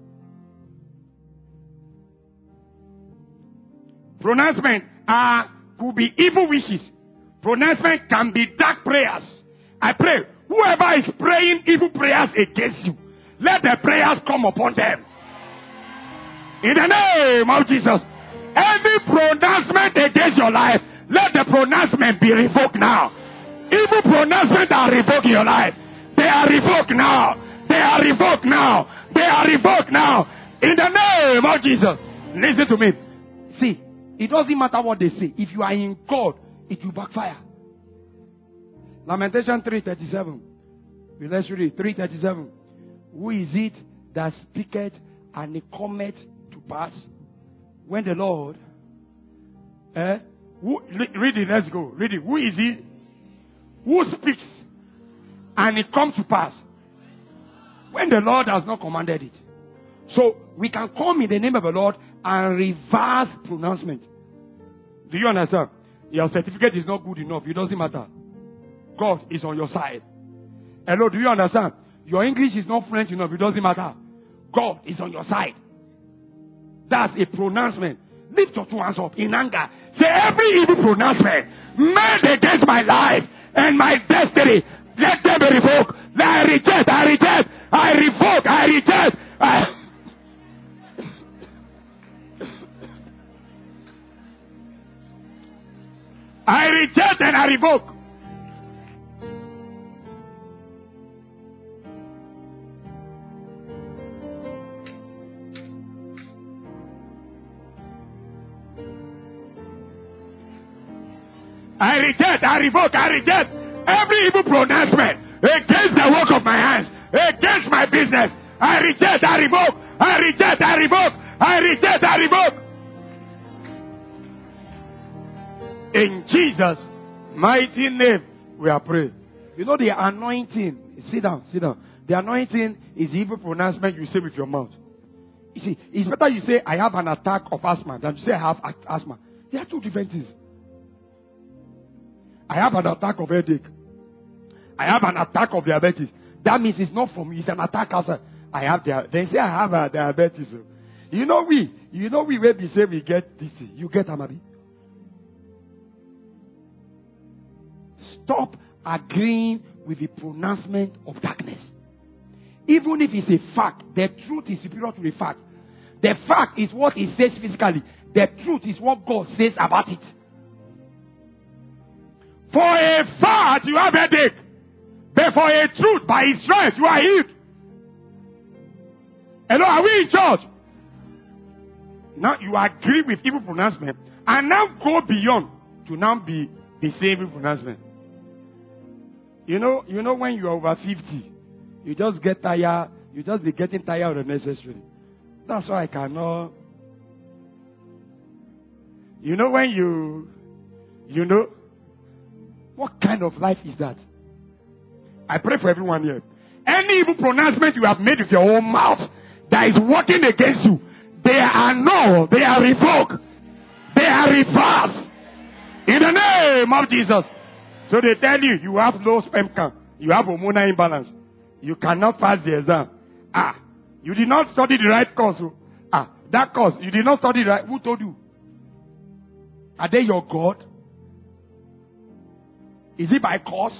Pronouncement are could be evil wishes. Pronouncement can be dark prayers. I pray, whoever is praying evil prayers against you, let the prayers come upon them. In the name of Jesus. Every pronouncement against your life, let the pronouncement be revoked now. Evil pronouncements are revoked in your life. They are revoked now. They are revoked now. They are revoked now. In the name of Jesus. Listen to me. See, it doesn't matter what they say. If you are in God, it will backfire. Lamentation three thirty-seven. Let's read it. three thirty-seven. Who is it that speaketh and it cometh to pass when the Lord... Eh? Who, read it. Let's go. Read it. Who is it who speaks and it comes to pass when the Lord has not commanded it? So we can come in the name of the Lord and reverse pronouncement. Do you understand? Your certificate is not good enough. It doesn't matter. God is on your side. Hello, do you understand? Your English is not French enough. It doesn't matter. God is on your side. That's a pronouncement. Lift your two hands up in anger. Say, every evil pronouncement made against my life and my destiny, let them be revoked. I reject, I reject, I revoke, I reject. I... I reject and I revoke. I reject, I revoke, I reject every evil pronouncement against the work of my hands, against my business. I reject, I revoke, I reject, I revoke, I reject, I revoke. In Jesus' mighty name, we are praying. You know the anointing. Sit down, sit down. The anointing is evil pronouncement you say with your mouth. You see, it's better you say, I have an attack of asthma than you say, I have asthma. They are two different things. I have an attack of headache. I have an attack of diabetes. That means it's not from me. It's an attack outside. I have dia- They say I have a diabetes. You know we. You know we where we say we get this. You get Amabi. Stop agreeing with the pronouncement of darkness. Even if it's a fact, the truth is superior to the fact. The fact is what it says physically. The truth is what God says about it. For a fact, you have headache. But for a truth, by His strength, you are healed. Hello, are we in church? Now you agree with evil pronouncement and now go beyond to now be the same evil pronouncement. You know, you know when you are over fifty, you just get tired. You just be getting tired of the necessary. That's why I cannot. You know when you, you know, what kind of life is that? I pray for everyone here. Any evil pronouncement you have made with your own mouth that is working against you, they are no, they are revoked. They are reversed. In the name of Jesus. So they tell you, you have low sperm count. You have hormonal imbalance. You cannot pass the exam. Ah, you did not study the right course. Ah, that course, you did not study the right. Who told you? Are they your God? Is it by course?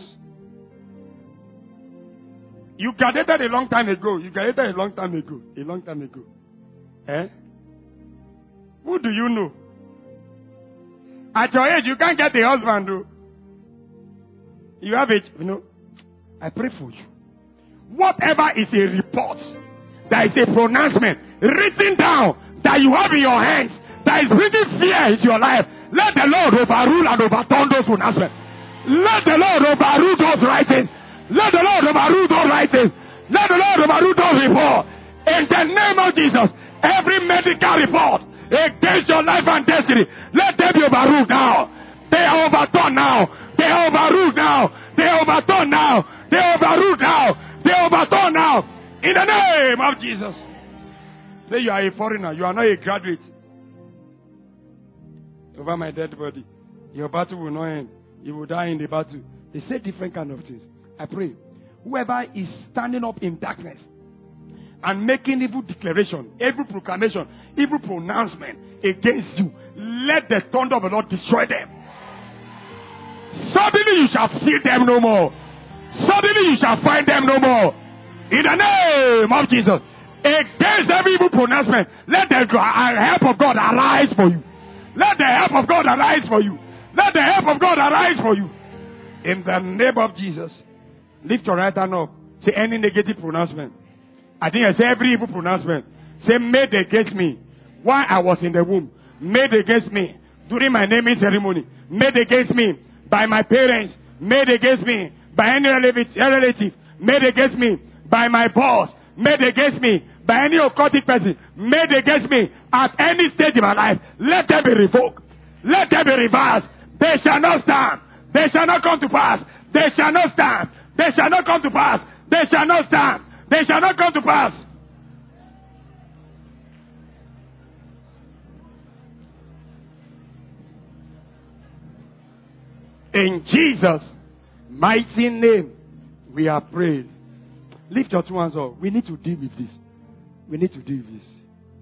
You graduated a long time ago. You graduated a long time ago. A long time ago. Eh? Who do you know? At your age, you can't get a husband, though. You have it, you know. I pray for you. Whatever is a report, that is a pronouncement written down that you have in your hands, that is bringing fear into your life, let the Lord overrule and overturn those pronouncements. Let the Lord overrule those writings. Let the Lord overrule those writings. Let the Lord overrule those reports. In the name of Jesus, every medical report against your life and destiny, let them be overruled now. They are overturned now. They are overruled now. They are overturned now. They are overruled now. They are overturned now. In the name of Jesus. Say you are a foreigner. You are not a graduate. Over my dead body. Your battle will not end. You will die in the battle. They say different kind of things. I pray. Whoever is standing up in darkness and making evil declaration, evil proclamation, evil pronouncement against you, let the thunder of the Lord destroy them. Suddenly you shall see them no more. Suddenly you shall find them no more. In the name of Jesus. Against every evil pronouncement, let the help of God arise for you. Let the help of God arise for you. Let the help of God arise for you. In the name of Jesus. Lift your right hand up. Say any negative pronouncement. I think I say every evil pronouncement. Say made against me while I was in the womb. Made against me during my naming ceremony. Made against me by my parents. Made against me by any relative. Made against me by my boss. Made against me by any occultic person. Made against me at any stage in my life. Let them be revoked. Let them be reversed. They shall not stand. They shall not come to pass. They shall not stand. They shall not come to pass. They shall not stand. They shall not come to pass. In Jesus' mighty name, we are praying. Lift your two hands up. We need to deal with this. We need to deal with this.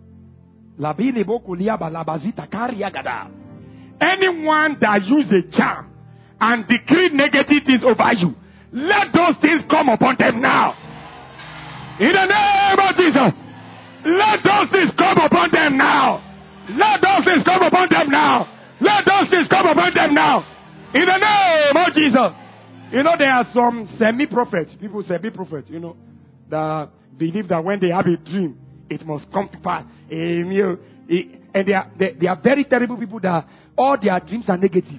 Anyone that uses a charm and decree negative things over you, let those things come upon them now. In the name of Jesus. Let those things come upon them now. Let those things come upon them now. Let those things come upon them now. In the name of Jesus. You know, there are some semi-prophets, people semi-prophets, you know, that believe that when they have a dream, it must come to pass. And they are, they, they are very terrible people that all their dreams are negative.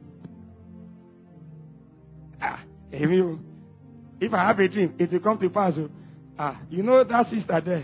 Ah, if I have a dream, it will come to pass. Ah, you know that sister there?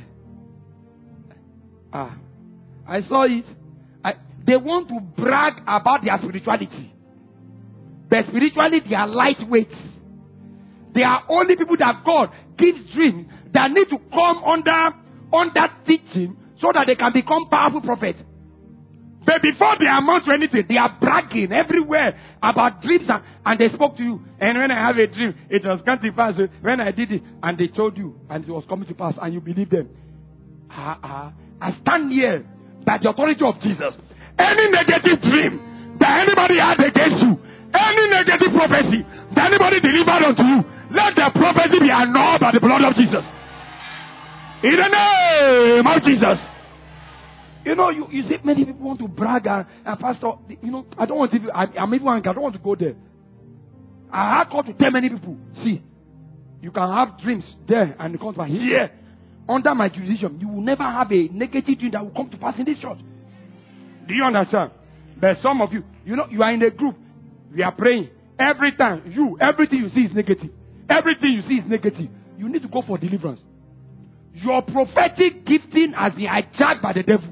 Ah, I saw it. I, they want to brag about their spirituality. But spiritually, they are lightweight. They are only people that God gives dreams that need to come under, under teaching so that they can become powerful prophets. But before they amount to anything, they are bragging everywhere about dreams and, and they spoke to you. And when I have a dream, it was come to pass. When I did it, and they told you, and it was coming to pass, and you believe them. Ah, ah. I stand here by the authority of Jesus. Any negative dream that anybody had against you, any negative prophecy that anybody delivered unto you, let the prophecy be annulled by the blood of Jesus. In the name of Jesus. You know, you, you see many people want to brag and, and pastor, you know, I don't want to, I, I'm even angry, I don't want to go there. I have called to tell many people, see, you can have dreams there and come to here. Under my jurisdiction, you will never have a negative dream that will come to pass in this church. Do you understand? But some of you, you know, you are in a group, we are praying. Every time, you, everything you see is negative. Everything you see is negative. You need to go for deliverance. Your prophetic gifting has been hijacked by the devil.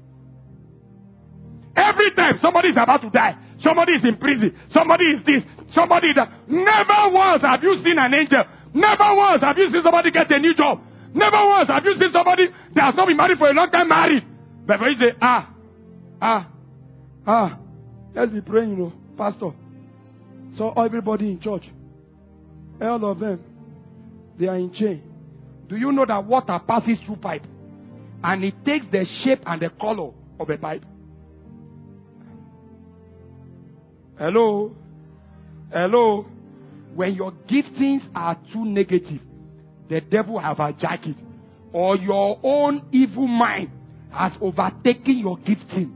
Every time somebody is about to die, somebody is in prison, somebody is this, somebody is that. Never once have you seen an angel Never once have you seen somebody get a new job. Never once have you seen somebody that has not been married for a long time married. But when you say, ah, ah, ah, let's be praying, you know, pastor. So everybody in church, all of them, they are in chain. Do you know that water passes through pipe? And it takes the shape and the color of a pipe. Hello? Hello? When your giftings are too negative, the devil have hijacked it. Or your own evil mind has overtaken your gifting.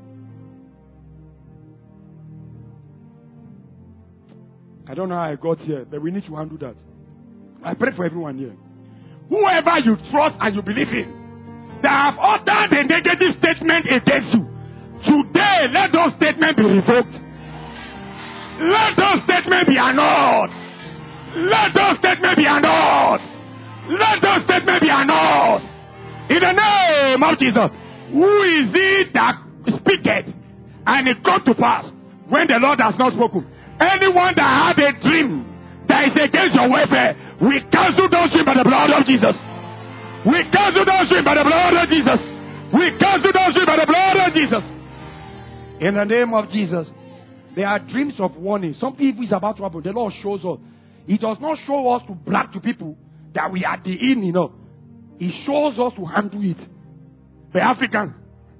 I don't know how I got here, but we need to handle that. I pray for everyone here. Whoever you trust and you believe in, that have uttered a negative statement against you, today let those statements be revoked. Let those statements be annulled. Let those statements be annulled. Let those statements be annulled. In the name of Jesus. Who is it that speaketh and it come to pass when the Lord has not spoken? Anyone that had a dream that is against your welfare, we cancel those dreams by the blood of Jesus. We cancel those dreams by the blood of Jesus. We cancel those dreams by the blood of Jesus. In the name of Jesus. There are dreams of warning. Something evil is about to happen. The Lord shows us. He does not show us to brag to people that we are the in, you know. He shows us to handle it. The African.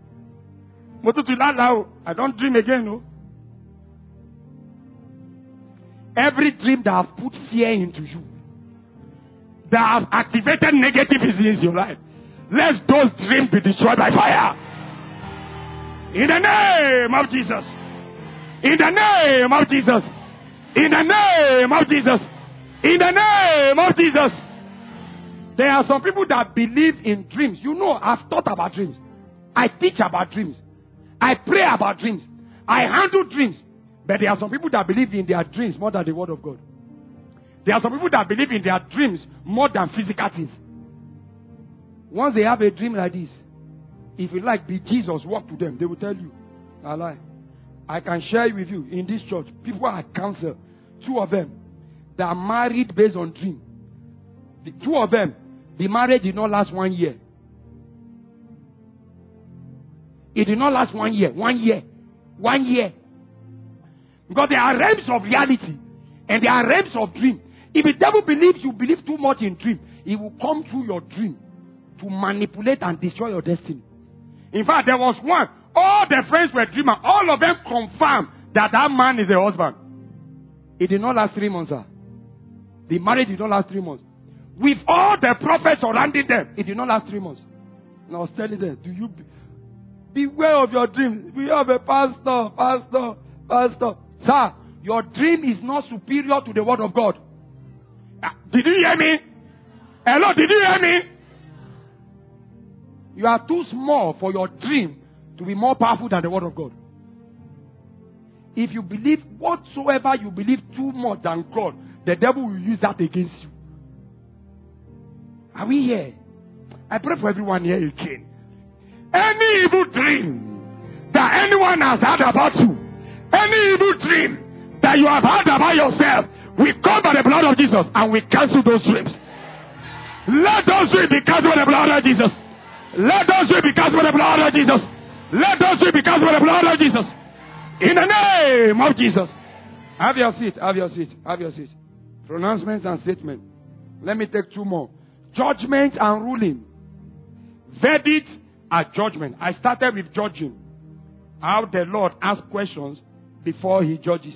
I don't dream again, no. Every dream that has put fear into you, that has activated negativism in your life, let those dreams be destroyed by fire. In the name of Jesus. In the name of Jesus. In the name of Jesus. In the name of Jesus. There are some people that believe in dreams. You know, I've taught about dreams. I teach about dreams. I pray about dreams. I handle dreams. But there are some people that believe in their dreams more than the word of God. There are some people that believe in their dreams more than physical things. Once they have a dream like this, if you like, be Jesus, walk to them. They will tell you, I lie. I can share with you in this church, people are counseled. Two of them, they are married based on dream. The two of them, the marriage did not last one year. It did not last one year. One year. One year. Because there are realms of reality and there are realms of dream. If the devil believes you believe too much in dream, he will come through your dream to manipulate and destroy your destiny. In fact, there was one. All the friends were dreamers. All of them confirmed that that man is a husband. It did not last three months, sir. The marriage did not last three months. With all the prophets surrounding them, it did not last three months. And I was telling them, do you be, beware of your dreams. We have a pastor, pastor, pastor. Sir, your dream is not superior to the word of God. Uh, did you hear me? Hello, did you hear me? You are too small for your dream to be more powerful than the word of God. If you believe whatsoever you believe too much than God, the devil will use that against you. Are we here? I pray for everyone here again. Any evil dream that anyone has had about you, any evil dream that you have had about yourself, we come by the blood of Jesus and we cancel those dreams. Let those dreams be cancelled by the blood of Jesus. Let those dreams be cancelled by the blood of Jesus. Let those dreams be cancelled by the blood of Jesus. In the name of Jesus. Have your seat, have your seat, have your seat. Pronouncements and statements. Let me take two more. Judgment and ruling. Verdict and judgment. I started with judging. How the Lord asks questions before he judges.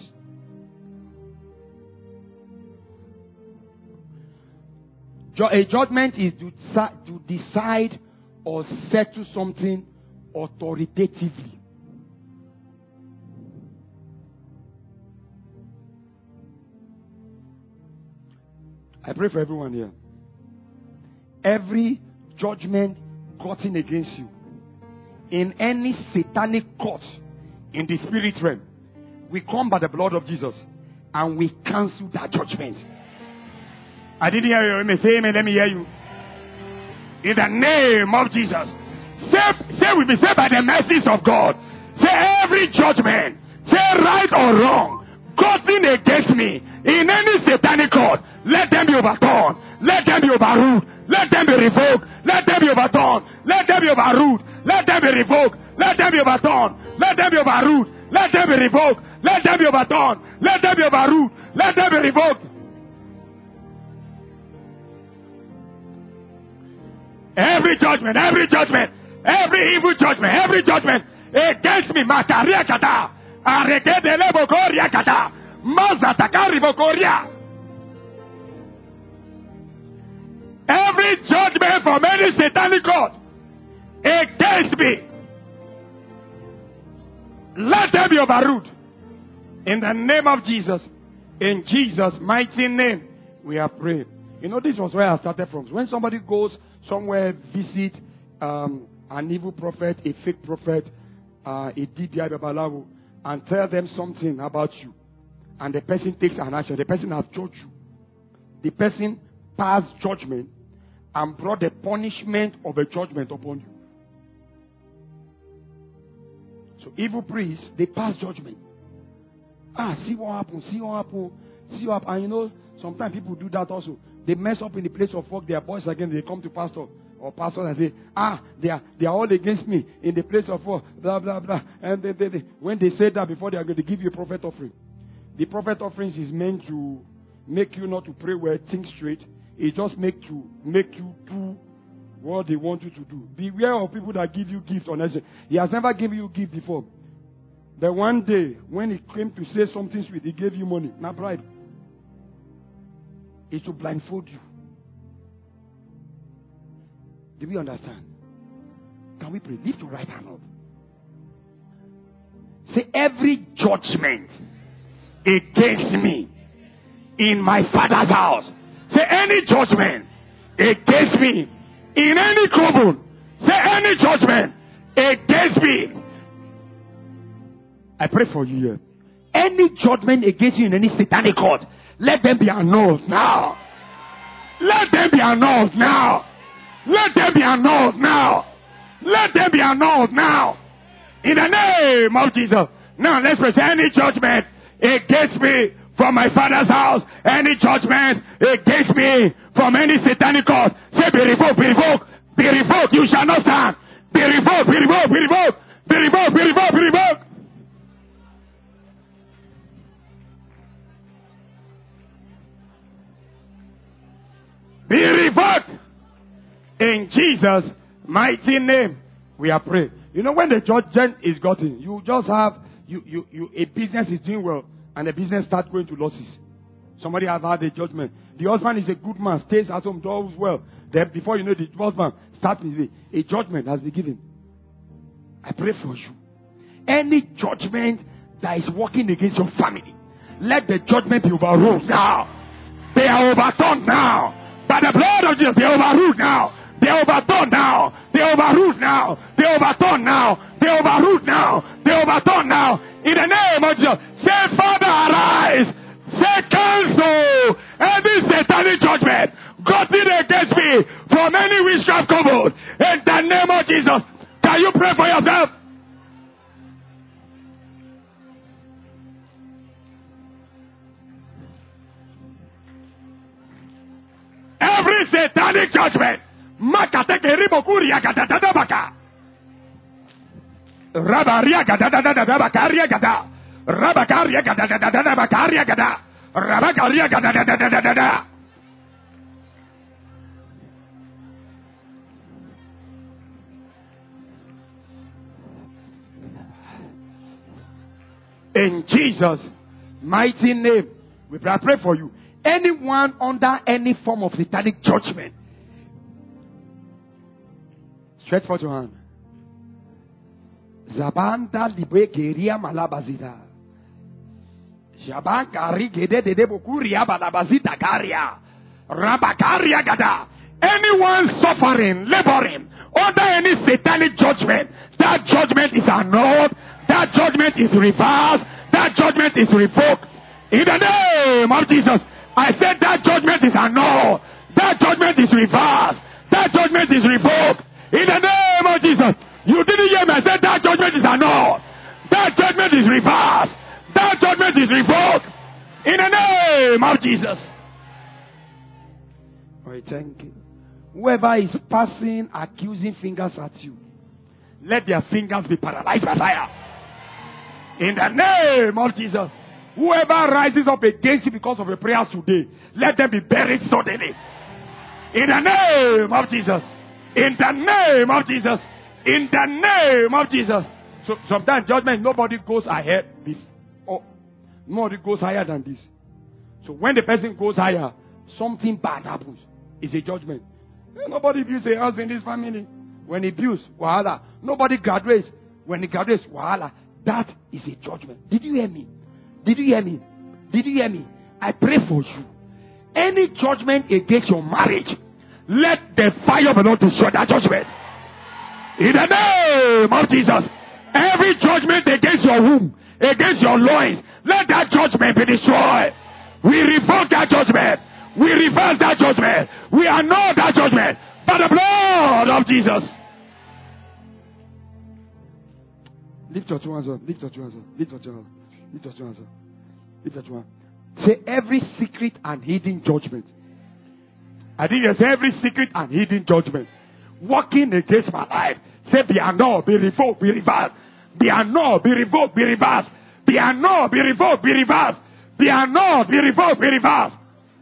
A judgment is to, to decide or settle something authoritatively. I pray for everyone here. Every judgment gotten against you in any satanic court in the spirit realm, we come by the blood of Jesus and we cancel that judgment. I didn't hear you. Let me say amen. Let me hear you. In the name of Jesus. Say, say we be saved by the mercies of God. Say every judgment, say right or wrong, gotten against me in any satanic court, Let them be overturned. Let them be overruled. Let them be revoked. Let them be overturned. Let them be overruled. Let them be revoked. Let them be overturned. Let them be overruled. Let them be revoked. Let them be overturned. Let them be overruled. Let them be revoked. Every judgment, every judgment, every evil judgment, every judgment against me, Makaria Kata, Arekedele Bokoria Kata, Mazatakari Bokoria. Every judgment from any satanic court against me, let them be overruled. In the name of Jesus, in Jesus' mighty name, we are praying. You know, this was where I started from. When somebody goes somewhere, visit um, an evil prophet, a fake prophet, uh, a D B I Babalawo, and tell them something about you, and the person takes an action, the person has judged you. The person passed judgment and brought the punishment of a judgment upon you. So evil priests, they pass judgment. Ah, see what happened, see what happened, see what happened. And you know, sometimes people do that also. They mess up in the place of work, their boys again, they come to pastor or pastor and say, ah, they are they are all against me in the place of work, blah, blah, blah. And they, they, they, when they say that before, they are going to give you a prophet offering. The prophet offerings is meant to make you not to pray well, think straight. It just make you make you do what they want you to do. Beware of people that give you gift honestly. He has never given you gift before. But one day, when he came to say something sweet, he gave you money, not bribe. It's to blindfold you. Do we understand? Can we pray? Lift your right hand up. Say, every judgment against me in my Father's house. Say, any judgment against me in any covenant. Say, any judgment against me. I pray for you here. Any judgment against you in any satanic court, let them be annulled now. Let them be annulled now. Let them be annulled now. Let them be annulled now. In the name of Jesus. Now let's present any judgment against me from my Father's house. Any judgment against me from any satanic court. Say, be revoked, be revoked, be revoked. You shall not stand. Be revoked, be revoked, be revoked, be revoked, be revoked, be revoked. Be revoked. In Jesus' mighty name, we are praying. You know, when the judgment is gotten, you just have, you, you, you, a business is doing well, and the business starts going to losses. Somebody has had a judgment. The husband is a good man, stays at home, does well. Then before you know, the husband starts his day. A judgment has been given. I pray for you. Any judgment that is working against your family, let the judgment be overruled now. They are overturned now. By the blood of Jesus, they are overruled now. They are overturned now. They are overruled now. They are overturned now. They are overruled now. They are overturned now. In the name of Jesus, say, Father, arise. Say, cancel every satanic judgment gotten against me from any witchcraft covenant. In the name of Jesus, can you pray for yourself? Every satanic judgment, Makateke ribokuria gadadabaka, Rabaria gadadadabakaria gada, Rabakaria gadadadabakaria gada, Rabakaria gadadadadada. In Jesus' mighty name, we pray for you. Anyone under any form of satanic judgment, stretch forth your hand. Zabanda libe geria malabazida. Jabakari gede de debokuria balabazita garia. Rabakaria gada. Anyone suffering, laboring under any satanic judgment, that judgment is annulled. That judgment is reversed. That judgment is revoked. In the name of Jesus. I said that judgment is annulled. That judgment is reversed. That judgment is revoked. In the name of Jesus. You didn't hear me. I said that judgment is annulled. That judgment is reversed. That judgment is revoked. In the name of Jesus. we thank you. Whoever is passing accusing fingers at you, let their fingers be paralyzed by fire. In the name of Jesus. Whoever rises up against you because of your prayers today, let them be buried suddenly. In the name of Jesus. In the name of Jesus. In the name of Jesus. So sometimes judgment, nobody goes ahead. Oh, nobody goes higher than this. So when the person goes higher, something bad happens. It's a judgment. Nobody abuses a house in this family. When he abuses, wahala. Nobody graduates. When he graduates, wahala. That is a judgment. Did you hear me? Did you hear me? Did you hear me? I pray for you. Any judgment against your marriage, let the fire of the Lord destroy that judgment. In the name of Jesus. Every judgment against your womb, against your loins, let that judgment be destroyed. We revoke that judgment. We reverse that judgment. We annul that judgment by the blood of Jesus. Lift your two hands up. Lift your two hands up. Lift your two hands up. Lift your two hands up. Lift your two hands up. Say every secret and hidden judgment. I think there's every secret and hidden judgment working against my life. Say be annulled, be revoked, be reversed. Be annulled, be revoked, be reversed. Be annulled, be revoked, be reversed. Be annulled, be revoked, be reversed.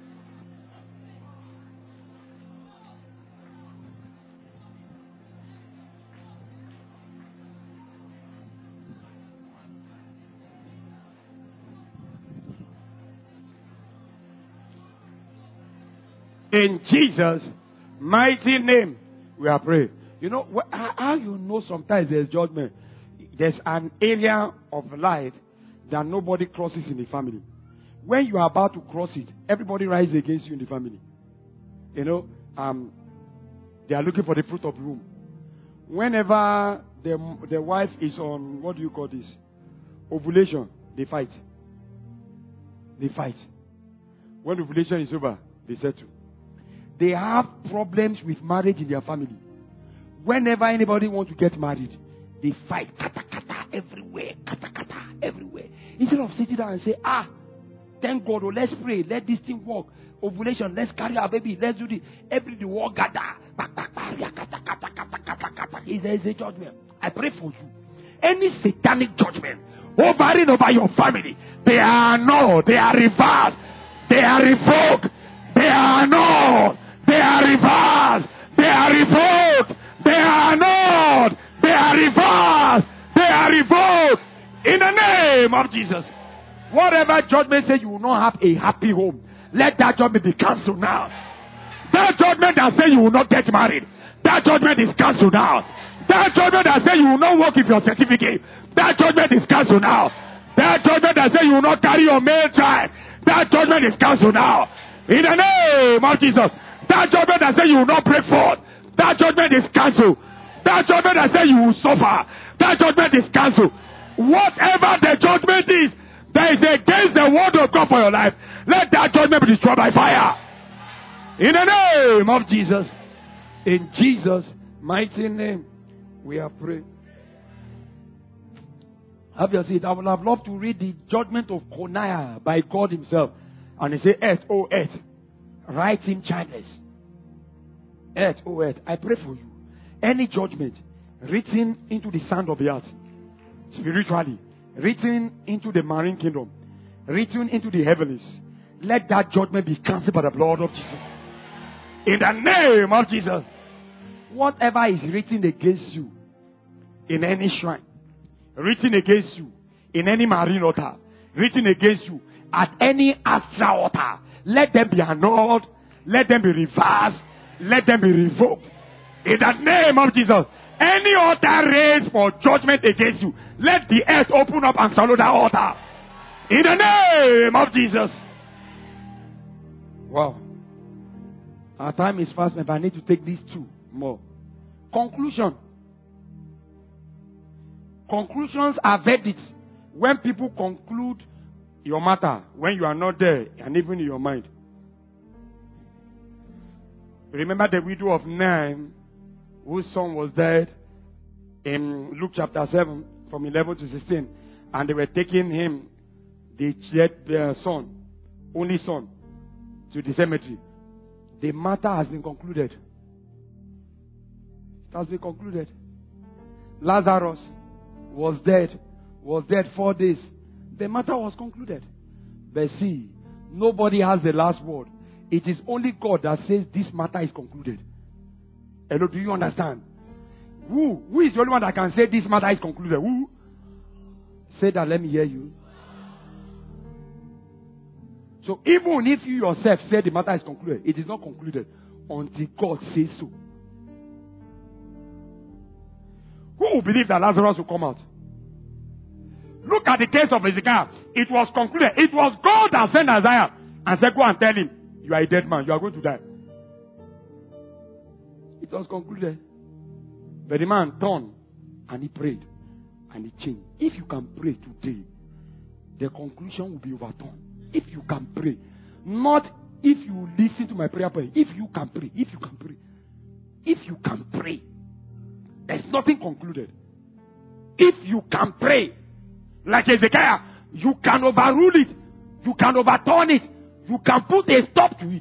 In Jesus' mighty name, we are praying. You know, wh- how you know sometimes there's judgment? There's an area of life that nobody crosses in the family. When you are about to cross it, everybody rises against you in the family. You know, um, they are looking for the fruit of the womb. Whenever the, the wife is on, what do you call this? Ovulation, they fight. They fight. When ovulation is over, they settle. They have problems with marriage in their family. Whenever anybody wants to get married, they fight. Kata kata everywhere. Kata kata everywhere. Instead of sitting down and say, ah, thank God, oh, let's pray. Let this thing work. Ovulation, let's carry our baby. Let's do this. Every the war gather. It's a judgment. I pray for you. Any satanic judgment hovering over your family, they are annulled. They are reversed. They are revoked. They are annulled. They are reversed. They are revoked. They are annulled. They are reversed. They are revoked. In the name of Jesus. Whatever judgment says you will not have a happy home, let that judgment be cancelled now. That judgment that says you will not get married, that judgment is cancelled now. That judgment that says you will not work with your certificate, that judgment is cancelled now. That judgment that says you will not carry your male child, that judgment is cancelled now. In the name of Jesus. That judgment that says you will not break forth, that judgment is cancelled. That judgment that says you will suffer, that judgment is cancelled. Whatever the judgment is that is against the word of God for your life, let that judgment be destroyed by fire. In the name of Jesus. In Jesus' mighty name, we are praying. Have you seen? I would have loved to read the judgment of Coniah by God himself. And he said, Earth, oh earth, write him childless. Earth, oh earth, I pray for you. Any judgment written into the sand of the earth, spiritually, written into the marine kingdom, written into the heavens, let that judgment be cancelled by the blood of Jesus. In the name of Jesus. Whatever is written against you in any shrine, written against you in any marine altar, written against you at any astral altar, let them be annulled, let them be reversed, let them be revoked. In the name of Jesus. Any altar raised for judgment against you, let the earth open up and swallow that altar. In the name of Jesus. Wow. Our time is fast, but I need to take these two more. Conclusion. Conclusions are verdicts. When people conclude your matter, when you are not there, and even in your mind. Remember the widow of Nain, whose son was dead, in Luke chapter seven, from eleven to sixteen, and they were taking him, the dead uh, son, only son, to the cemetery. The matter has been concluded. It has been concluded. Lazarus was dead. Was dead four days. The matter was concluded. But see, nobody has the last word. It is only God that says this matter is concluded. Hello, do you understand? Who? Who is the only one that can say this matter is concluded? Who? Say that, let me hear you. So even if you yourself say the matter is concluded, it is not concluded until God says so. Who will believe that Lazarus will come out? Look at the case of Ezekiel. It was concluded. It was God that sent Isaiah and said, go and tell him, you are a dead man. You are going to die. It was concluded. But the man turned and he prayed and he changed. If you can pray today, the conclusion will be overturned. If you can pray. Not if you listen to my prayer point. If you can pray. If you can pray. If you can pray. There's nothing concluded. If you can pray. Like Ezekiel, you can overrule it. You can overturn it. You can put a stop to it.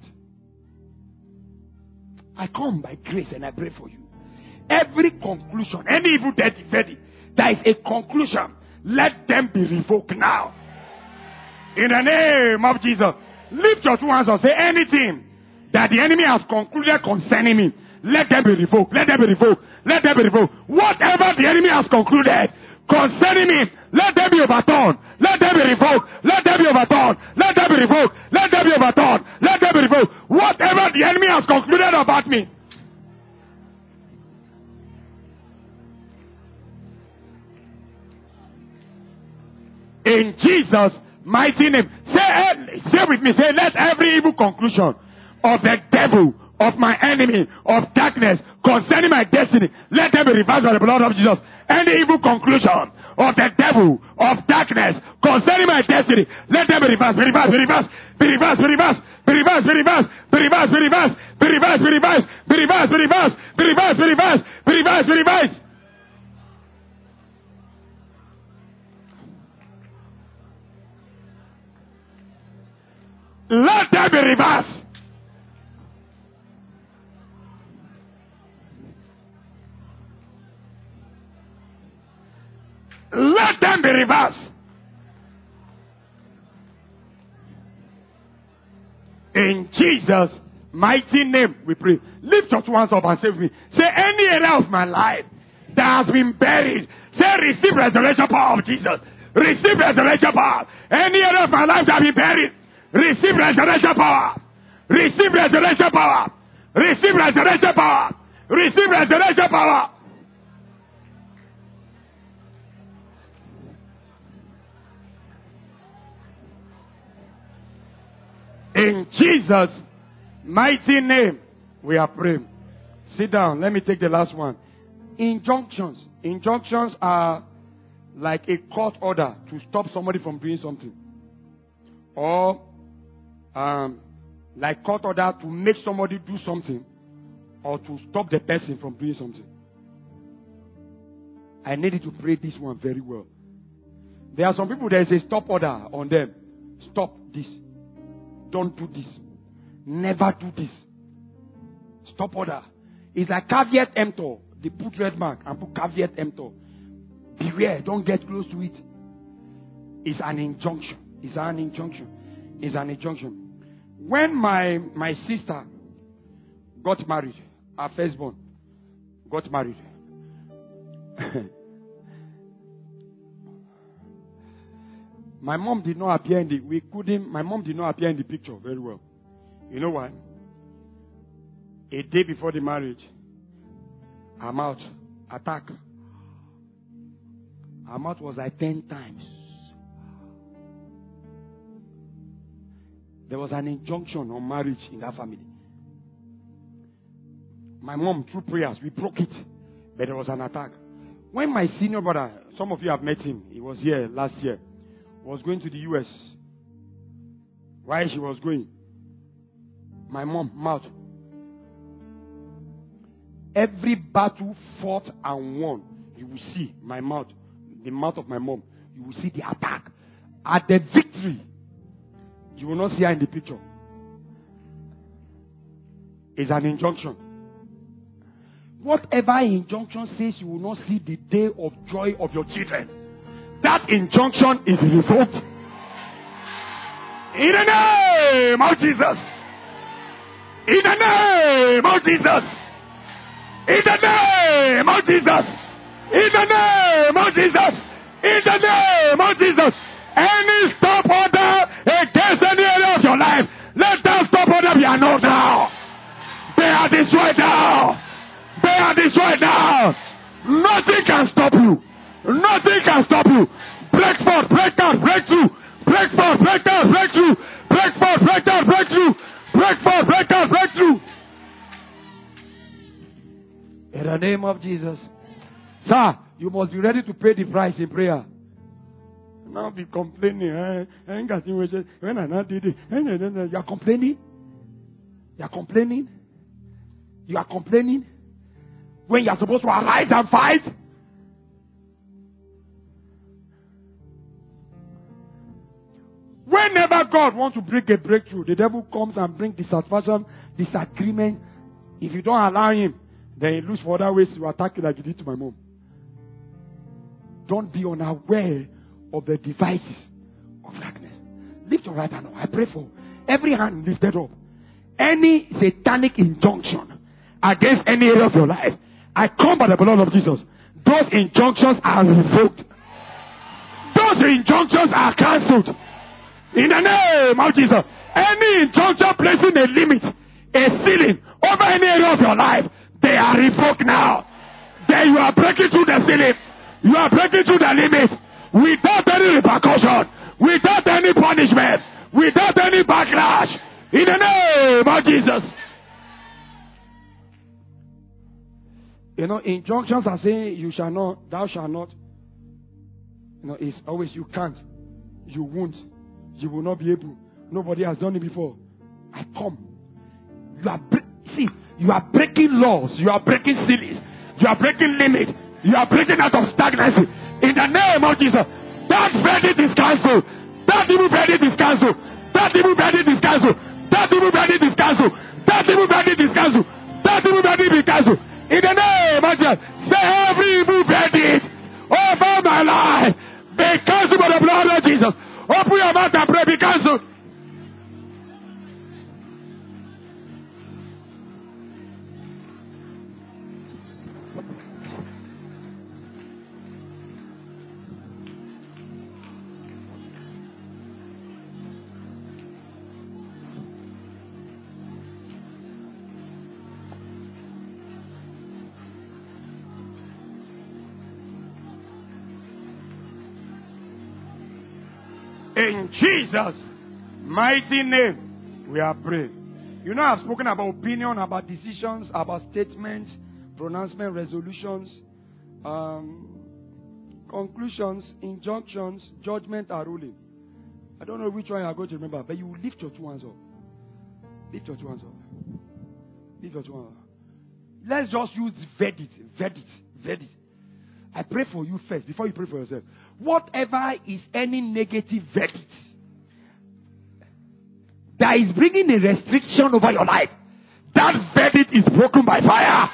I come by grace and I pray for you. Every conclusion, any evil verdict, there is a conclusion. Let them be revoked now. In the name of Jesus. Lift your two hands and say anything that the enemy has concluded concerning me. Let them be revoked. Let them be revoked. Let them be revoked. Whatever the enemy has concluded concerning me, let them be overturned. Let them be revoked. Let them be overturned. Let them be revoked. Let them be overturned. Let them be revoked. Whatever the enemy has concluded about me. In Jesus' mighty name. Say, say with me. Say, let every evil conclusion of the devil, of my enemy, of darkness, concerning my destiny, let them be reversed by the blood of Jesus. Any evil conclusion of the devil, of darkness, concerning my destiny, let them be reversed, be reversed, be reversed, be reversed, be reversed, be reversed, be reversed, be reversed, be reversed, be reversed, be reversed, be reversed, be reversed, be reversed, be reversed, be reversed, be reversed. Let them be reversed. Let them be reversed. In Jesus' mighty name we pray. Lift your two hands up and say with me. Say any area of my life that has been buried. Say receive resurrection power of Jesus. Receive resurrection power. Any area of my life that has been buried. Receive resurrection power. Receive resurrection power. Receive resurrection power. Receive resurrection power. In Jesus' mighty name, we are praying. Sit down. Let me take the last one. Injunctions. Injunctions are like a court order to stop somebody from doing something. Or um, like court order to make somebody do something or to stop the person from doing something. I needed to pray this one very well. There are some people, there is a stop order on them. Stop this. Don't do this. Never do this. Stop order. It's like caveat emptor. They put red mark and put caveat emptor. Beware. Don't get close to it. It's an injunction. It's an injunction. It's an injunction. When my, my sister got married, our firstborn got married. My mom did not appear in the, we couldn't, my mom did not appear in the picture very well. You know why? A day before the marriage, her mouth, attack. Her mouth was like ten times. There was an injunction on marriage in that family. My mom, through prayers, we broke it. But there was an attack. When my senior brother, some of you have met him, he was here last year, was going to the U S. While she was going, my mom, mouth. Every battle fought and won, you will see my mouth, the mouth of my mom. You will see the attack. At the victory, you will not see her in the picture. is an injunction. Whatever injunction says you will not see the day of joy of your children, that injunction is revoked. In the name of Jesus. In the name of Jesus. In the name of Jesus. In the name of Jesus. In the name of Jesus. Any stop order against any area of your life, let that stop order be annulled now. They are destroyed now. They are destroyed now. Nothing can stop you. Nothing can stop you. Break forth, break out, break through. Break forth, break out, break through. Break forth, break out, break through. Break forth, break out, break through. In the name of Jesus. Sir, you must be ready to pay the price in prayer. Now be complaining. Eh? When I not did it, you are complaining. You are complaining. You are complaining. When you are supposed to arise and fight. Whenever God wants to bring a breakthrough, the devil comes and brings dissatisfaction, disagreement. If you don't allow him, then he looks for other ways to attack you like you did to my mom. Don't be unaware of the devices of darkness. Lift your right hand up. I pray for every hand lifted up. Any satanic injunction against any area of your life, I come by the blood of Jesus. Those injunctions are revoked. Those injunctions are cancelled. In the name of Jesus. Any injunction placing a limit, a ceiling over any area of your life, they are revoked now. Then you are breaking through the ceiling. You are breaking through the limit without any repercussion, without any punishment, without any backlash. In the name of Jesus. You know, injunctions are saying you shall not, thou shalt not. You know, it's always you can't, you won't, you will not be able. Nobody has done it before. I come. You are bre- see, you are breaking laws, you are breaking cities, you are breaking limits, you are breaking out of stagnancy. In the name of Jesus, that verdict is cancelled. That evil verdict is cancelled. That evil verdict is cancelled. That evil verdict is cancelled. That evil verdict is cancelled. That evil verdict is cancelled. In the name of Jesus, say every evil verdict over my life be cancelled by the blood of Jesus. Open your mouth and pray, be cancelled. In Jesus' mighty name, we are praying. You know, I've spoken about opinion, about decisions, about statements, pronouncement, resolutions, um, conclusions, injunctions, judgment, and ruling. I don't know which one you are going to remember, but you will lift your two hands up. Lift your two hands up. Lift your two hands up. Let's just use verdict, verdict, verdict. I pray for you first before you pray for yourself. Whatever is any negative verdict that is bringing a restriction over your life, that verdict is broken by fire.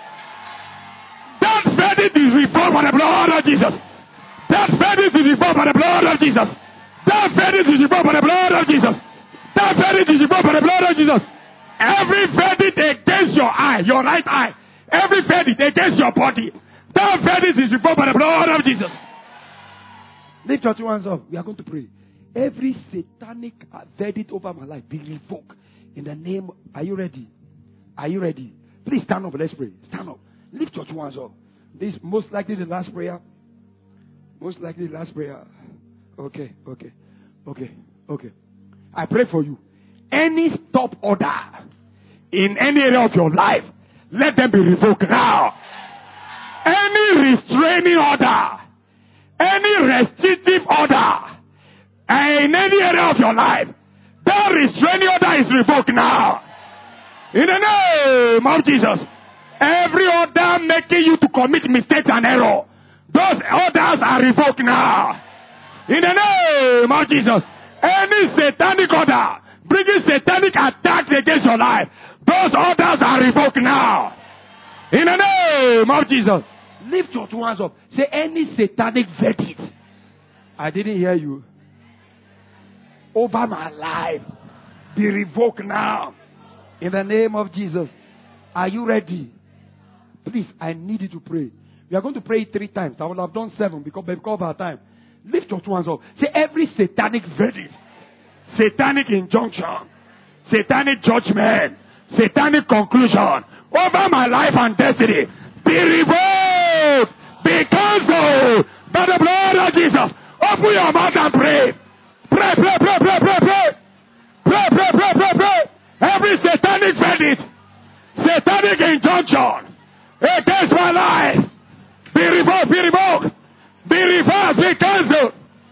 That verdict is revoked by the blood of Jesus. That verdict is revoked by the blood of Jesus. That verdict is revoked by the blood of Jesus. That verdict is revoked by the blood of Jesus. Every verdict against your eye, your right eye, every verdict against your body, that verdict is revoked by the blood of Jesus. Lift your two hands up. We are going to pray. Every satanic verdict over my life be revoked in the name. Are you ready? Are you ready? Please stand up. Let's pray. Stand up. Lift your two hands up. This is most likely the last prayer. Most likely the last prayer. Okay, okay, okay, okay. I pray for you. Any stop order in any area of your life, let them be revoked now. Any restraining order, any restrictive order in any area of your life, that restraining order is revoked now. In the name of Jesus. Every order making you to commit mistakes and error, those orders are revoked now. In the name of Jesus. Any satanic order bringing satanic attacks against your life, Those orders are revoked now. In the name of Jesus. Lift your two hands up. Say, any satanic verdict. I didn't hear you. Over my life. Be revoked now. In the name of Jesus. Are you ready? Please, I need you to pray. We are going to pray it three times. I will have done seven because, because of our time. Lift your two hands up. Say, every satanic verdict, satanic injunction, satanic judgment, satanic conclusion over my life and destiny, be revoked, be cancelled by the blood of Jesus. Open your mouth and pray. Pray, pray, pray, pray, pray, pray. Pray, pray, pray, pray, pray. Every satanic verdict, satanic injunction against my life, be revoked, be revoked, be reversed, be cancelled.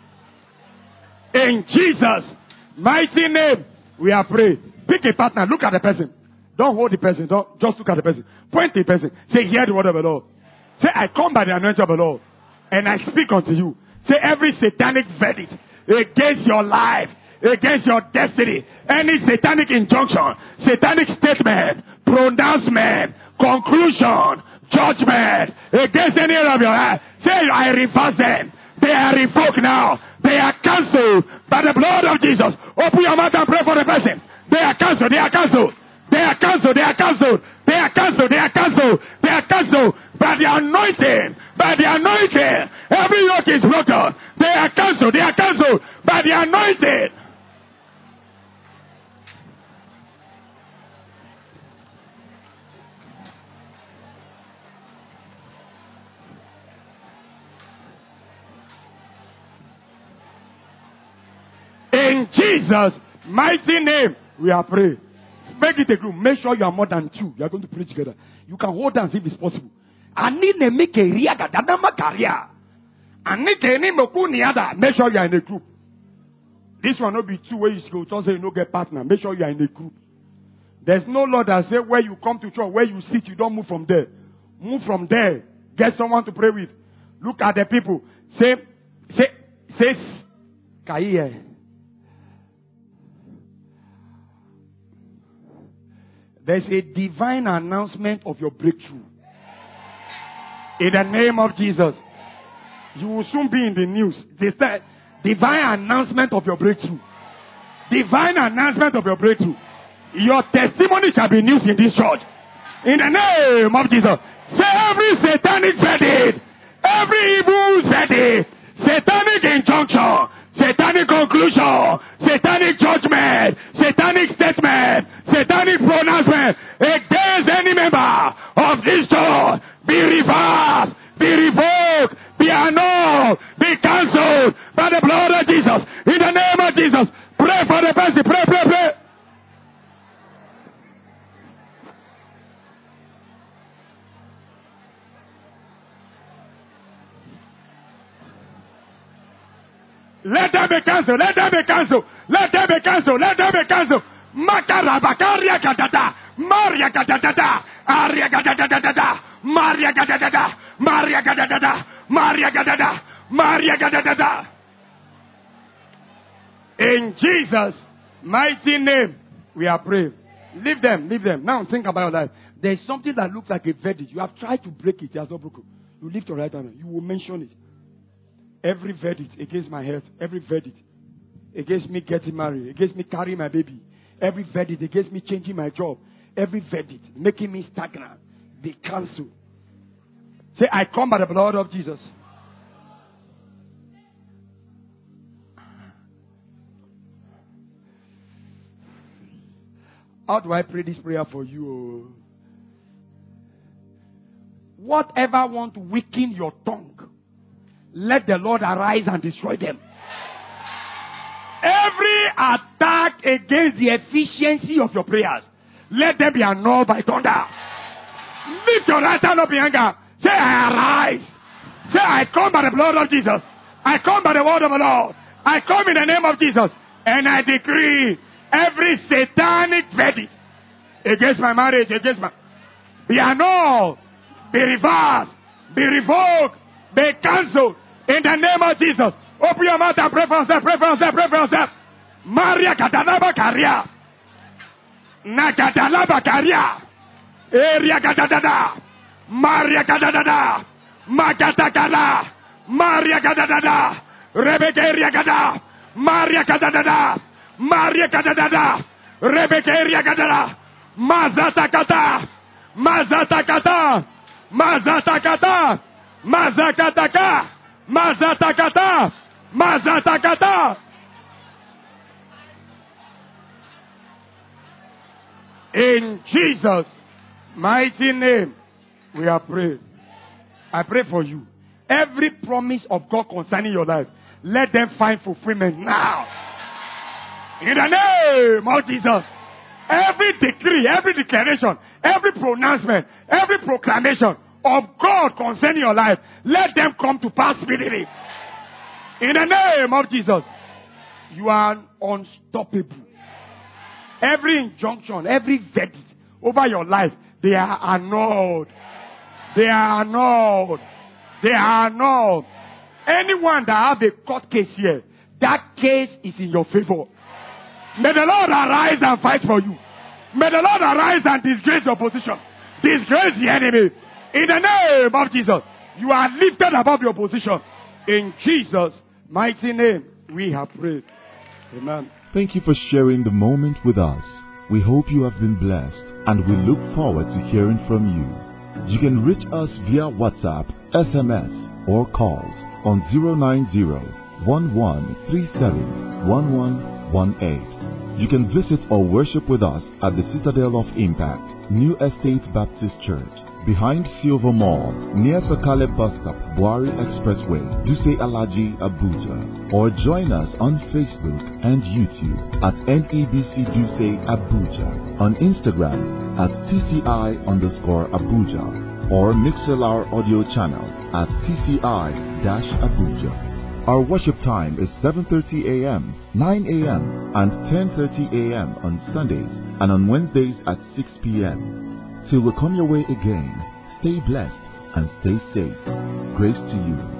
In Jesus' mighty name, we are praying. Pick a partner, look at the person. Don't hold the person, don't just look at the person. Point to the person. Say, hear the word of the Lord. Say, I come by the anointing of the Lord, and I speak unto you. Say, every satanic verdict against your life, against your destiny, any satanic injunction, satanic statement, pronouncement, conclusion, judgment against any area of your life, say, I reverse them. They are revoked now. They are cancelled by the blood of Jesus. Open your mouth and pray for the person. They are cancelled. They are cancelled. They are cancelled. They are cancelled. They are cancelled. They are cancelled. They are cancelled by the anointing. By the anointing. Every yoke is broken. They are cancelled. They are cancelled by the anointing. In Jesus' mighty name, we are praying. Make it a group. Make sure you are more than two. You are going to pray together. You can hold hands if it's possible. I need to make a riaga. I need to make sure you are in a group. This one will be two ways you go. Just say you don't get partner. Make sure you are in a group. There's no law that says where you come to church, where you sit, you don't move from there. Move from there. Get someone to pray with. Look at the people. Say, say, say, Kaiye. There's a divine announcement of your breakthrough. In the name of Jesus. You will soon be in the news. Divine announcement of your breakthrough. Divine announcement of your breakthrough. Your testimony shall be news in this church. In the name of Jesus. Say every satanic verdict, every evil verdict, satanic injunction, satanic conclusion, satanic judgment, satanic statement, satanic pronouncement against any member of this church be reversed, be revoked, be annulled, be cancelled by the blood of Jesus. In the name of Jesus, pray for the person. Pray, pray, pray. Let them be cancelled. Let them be cancelled. Let them be cancelled. Let them be cancelled. Makarabakaria gadada. Maria gadada. Aria gadada. Maria gadada. Maria gadada. Maria gadada. Maria gadada. In Jesus' mighty name, we are praying. Leave them. Leave them. Now think about your life. There is something that looks like a verdict. You have tried to break it. It has not broken. You lift your right hand. You will mention it. Every verdict against my health, every verdict against me getting married, against me carrying my baby, every verdict against me changing my job, every verdict making me stagnant, be cancelled. Say, I come by the blood of Jesus. How do I pray this prayer for you? Whatever want to weaken your tongue, let the Lord arise and destroy them. Every attack against the efficiency of your prayers, let them be annulled by thunder. Lift your right hand up in anger. Say, I arise. Say, I come by the blood of Jesus. I come by the word of the Lord. I come in the name of Jesus. And I decree every satanic verdict against my marriage, against my... be annulled, be reversed, be revoked, be cancelled. In the name of Jesus. Open your mouth and pray for yourself. Pray for yourself. Pray for yourself. Maria Katanaba Karia. Nagadala Bakaria. Area Gadadada. Maria Gadadada. Magatakala. Maria Gadadada. Rebecca Gada. Maria Gadadada. Maria Gadadada. Rebecca Gadada. Mazatakata. Mazatakata. Mazatakata. Mazakataka. Mazatakata. Mazatakata. In Jesus' mighty name, we are praying. I pray for you. Every promise of God concerning your life, let them find fulfillment now. In the name of Jesus. Every decree, every declaration, every pronouncement, every proclamation of God concerning your life, let them come to pass speedily. In the name of Jesus. You are unstoppable. Every injunction, every verdict over your life, they are annulled. They are annulled. They are annulled. Anyone that have a court case here, that case is in your favor. May the Lord arise and fight for you. May the Lord arise and disgrace your position. Disgrace the enemy. In the name of Jesus, you are lifted above your position. In Jesus' mighty name, we have prayed. Amen. Thank you for sharing the moment with us. We hope you have been blessed, and we look forward to hearing from you. You can reach us via WhatsApp, S M S, or calls on zero nine zero, one one three seven, one one one eight. You can visit or worship with us at the Citadel of Impact, New Estate Baptist Church, behind Silver Mall, near Sakale Bus Stop, Buari Expressway, Duse Alaji, Abuja. Or join us on Facebook and YouTube at N E B C Duse Abuja, on Instagram at T C I underscore Abuja, or Mixlr audio channel at T C I-Abuja. Our worship time is seven thirty a.m., nine a.m., and ten thirty a.m. on Sundays, and on Wednesdays at six p.m. Till we come your way again, stay blessed and stay safe. Grace to you.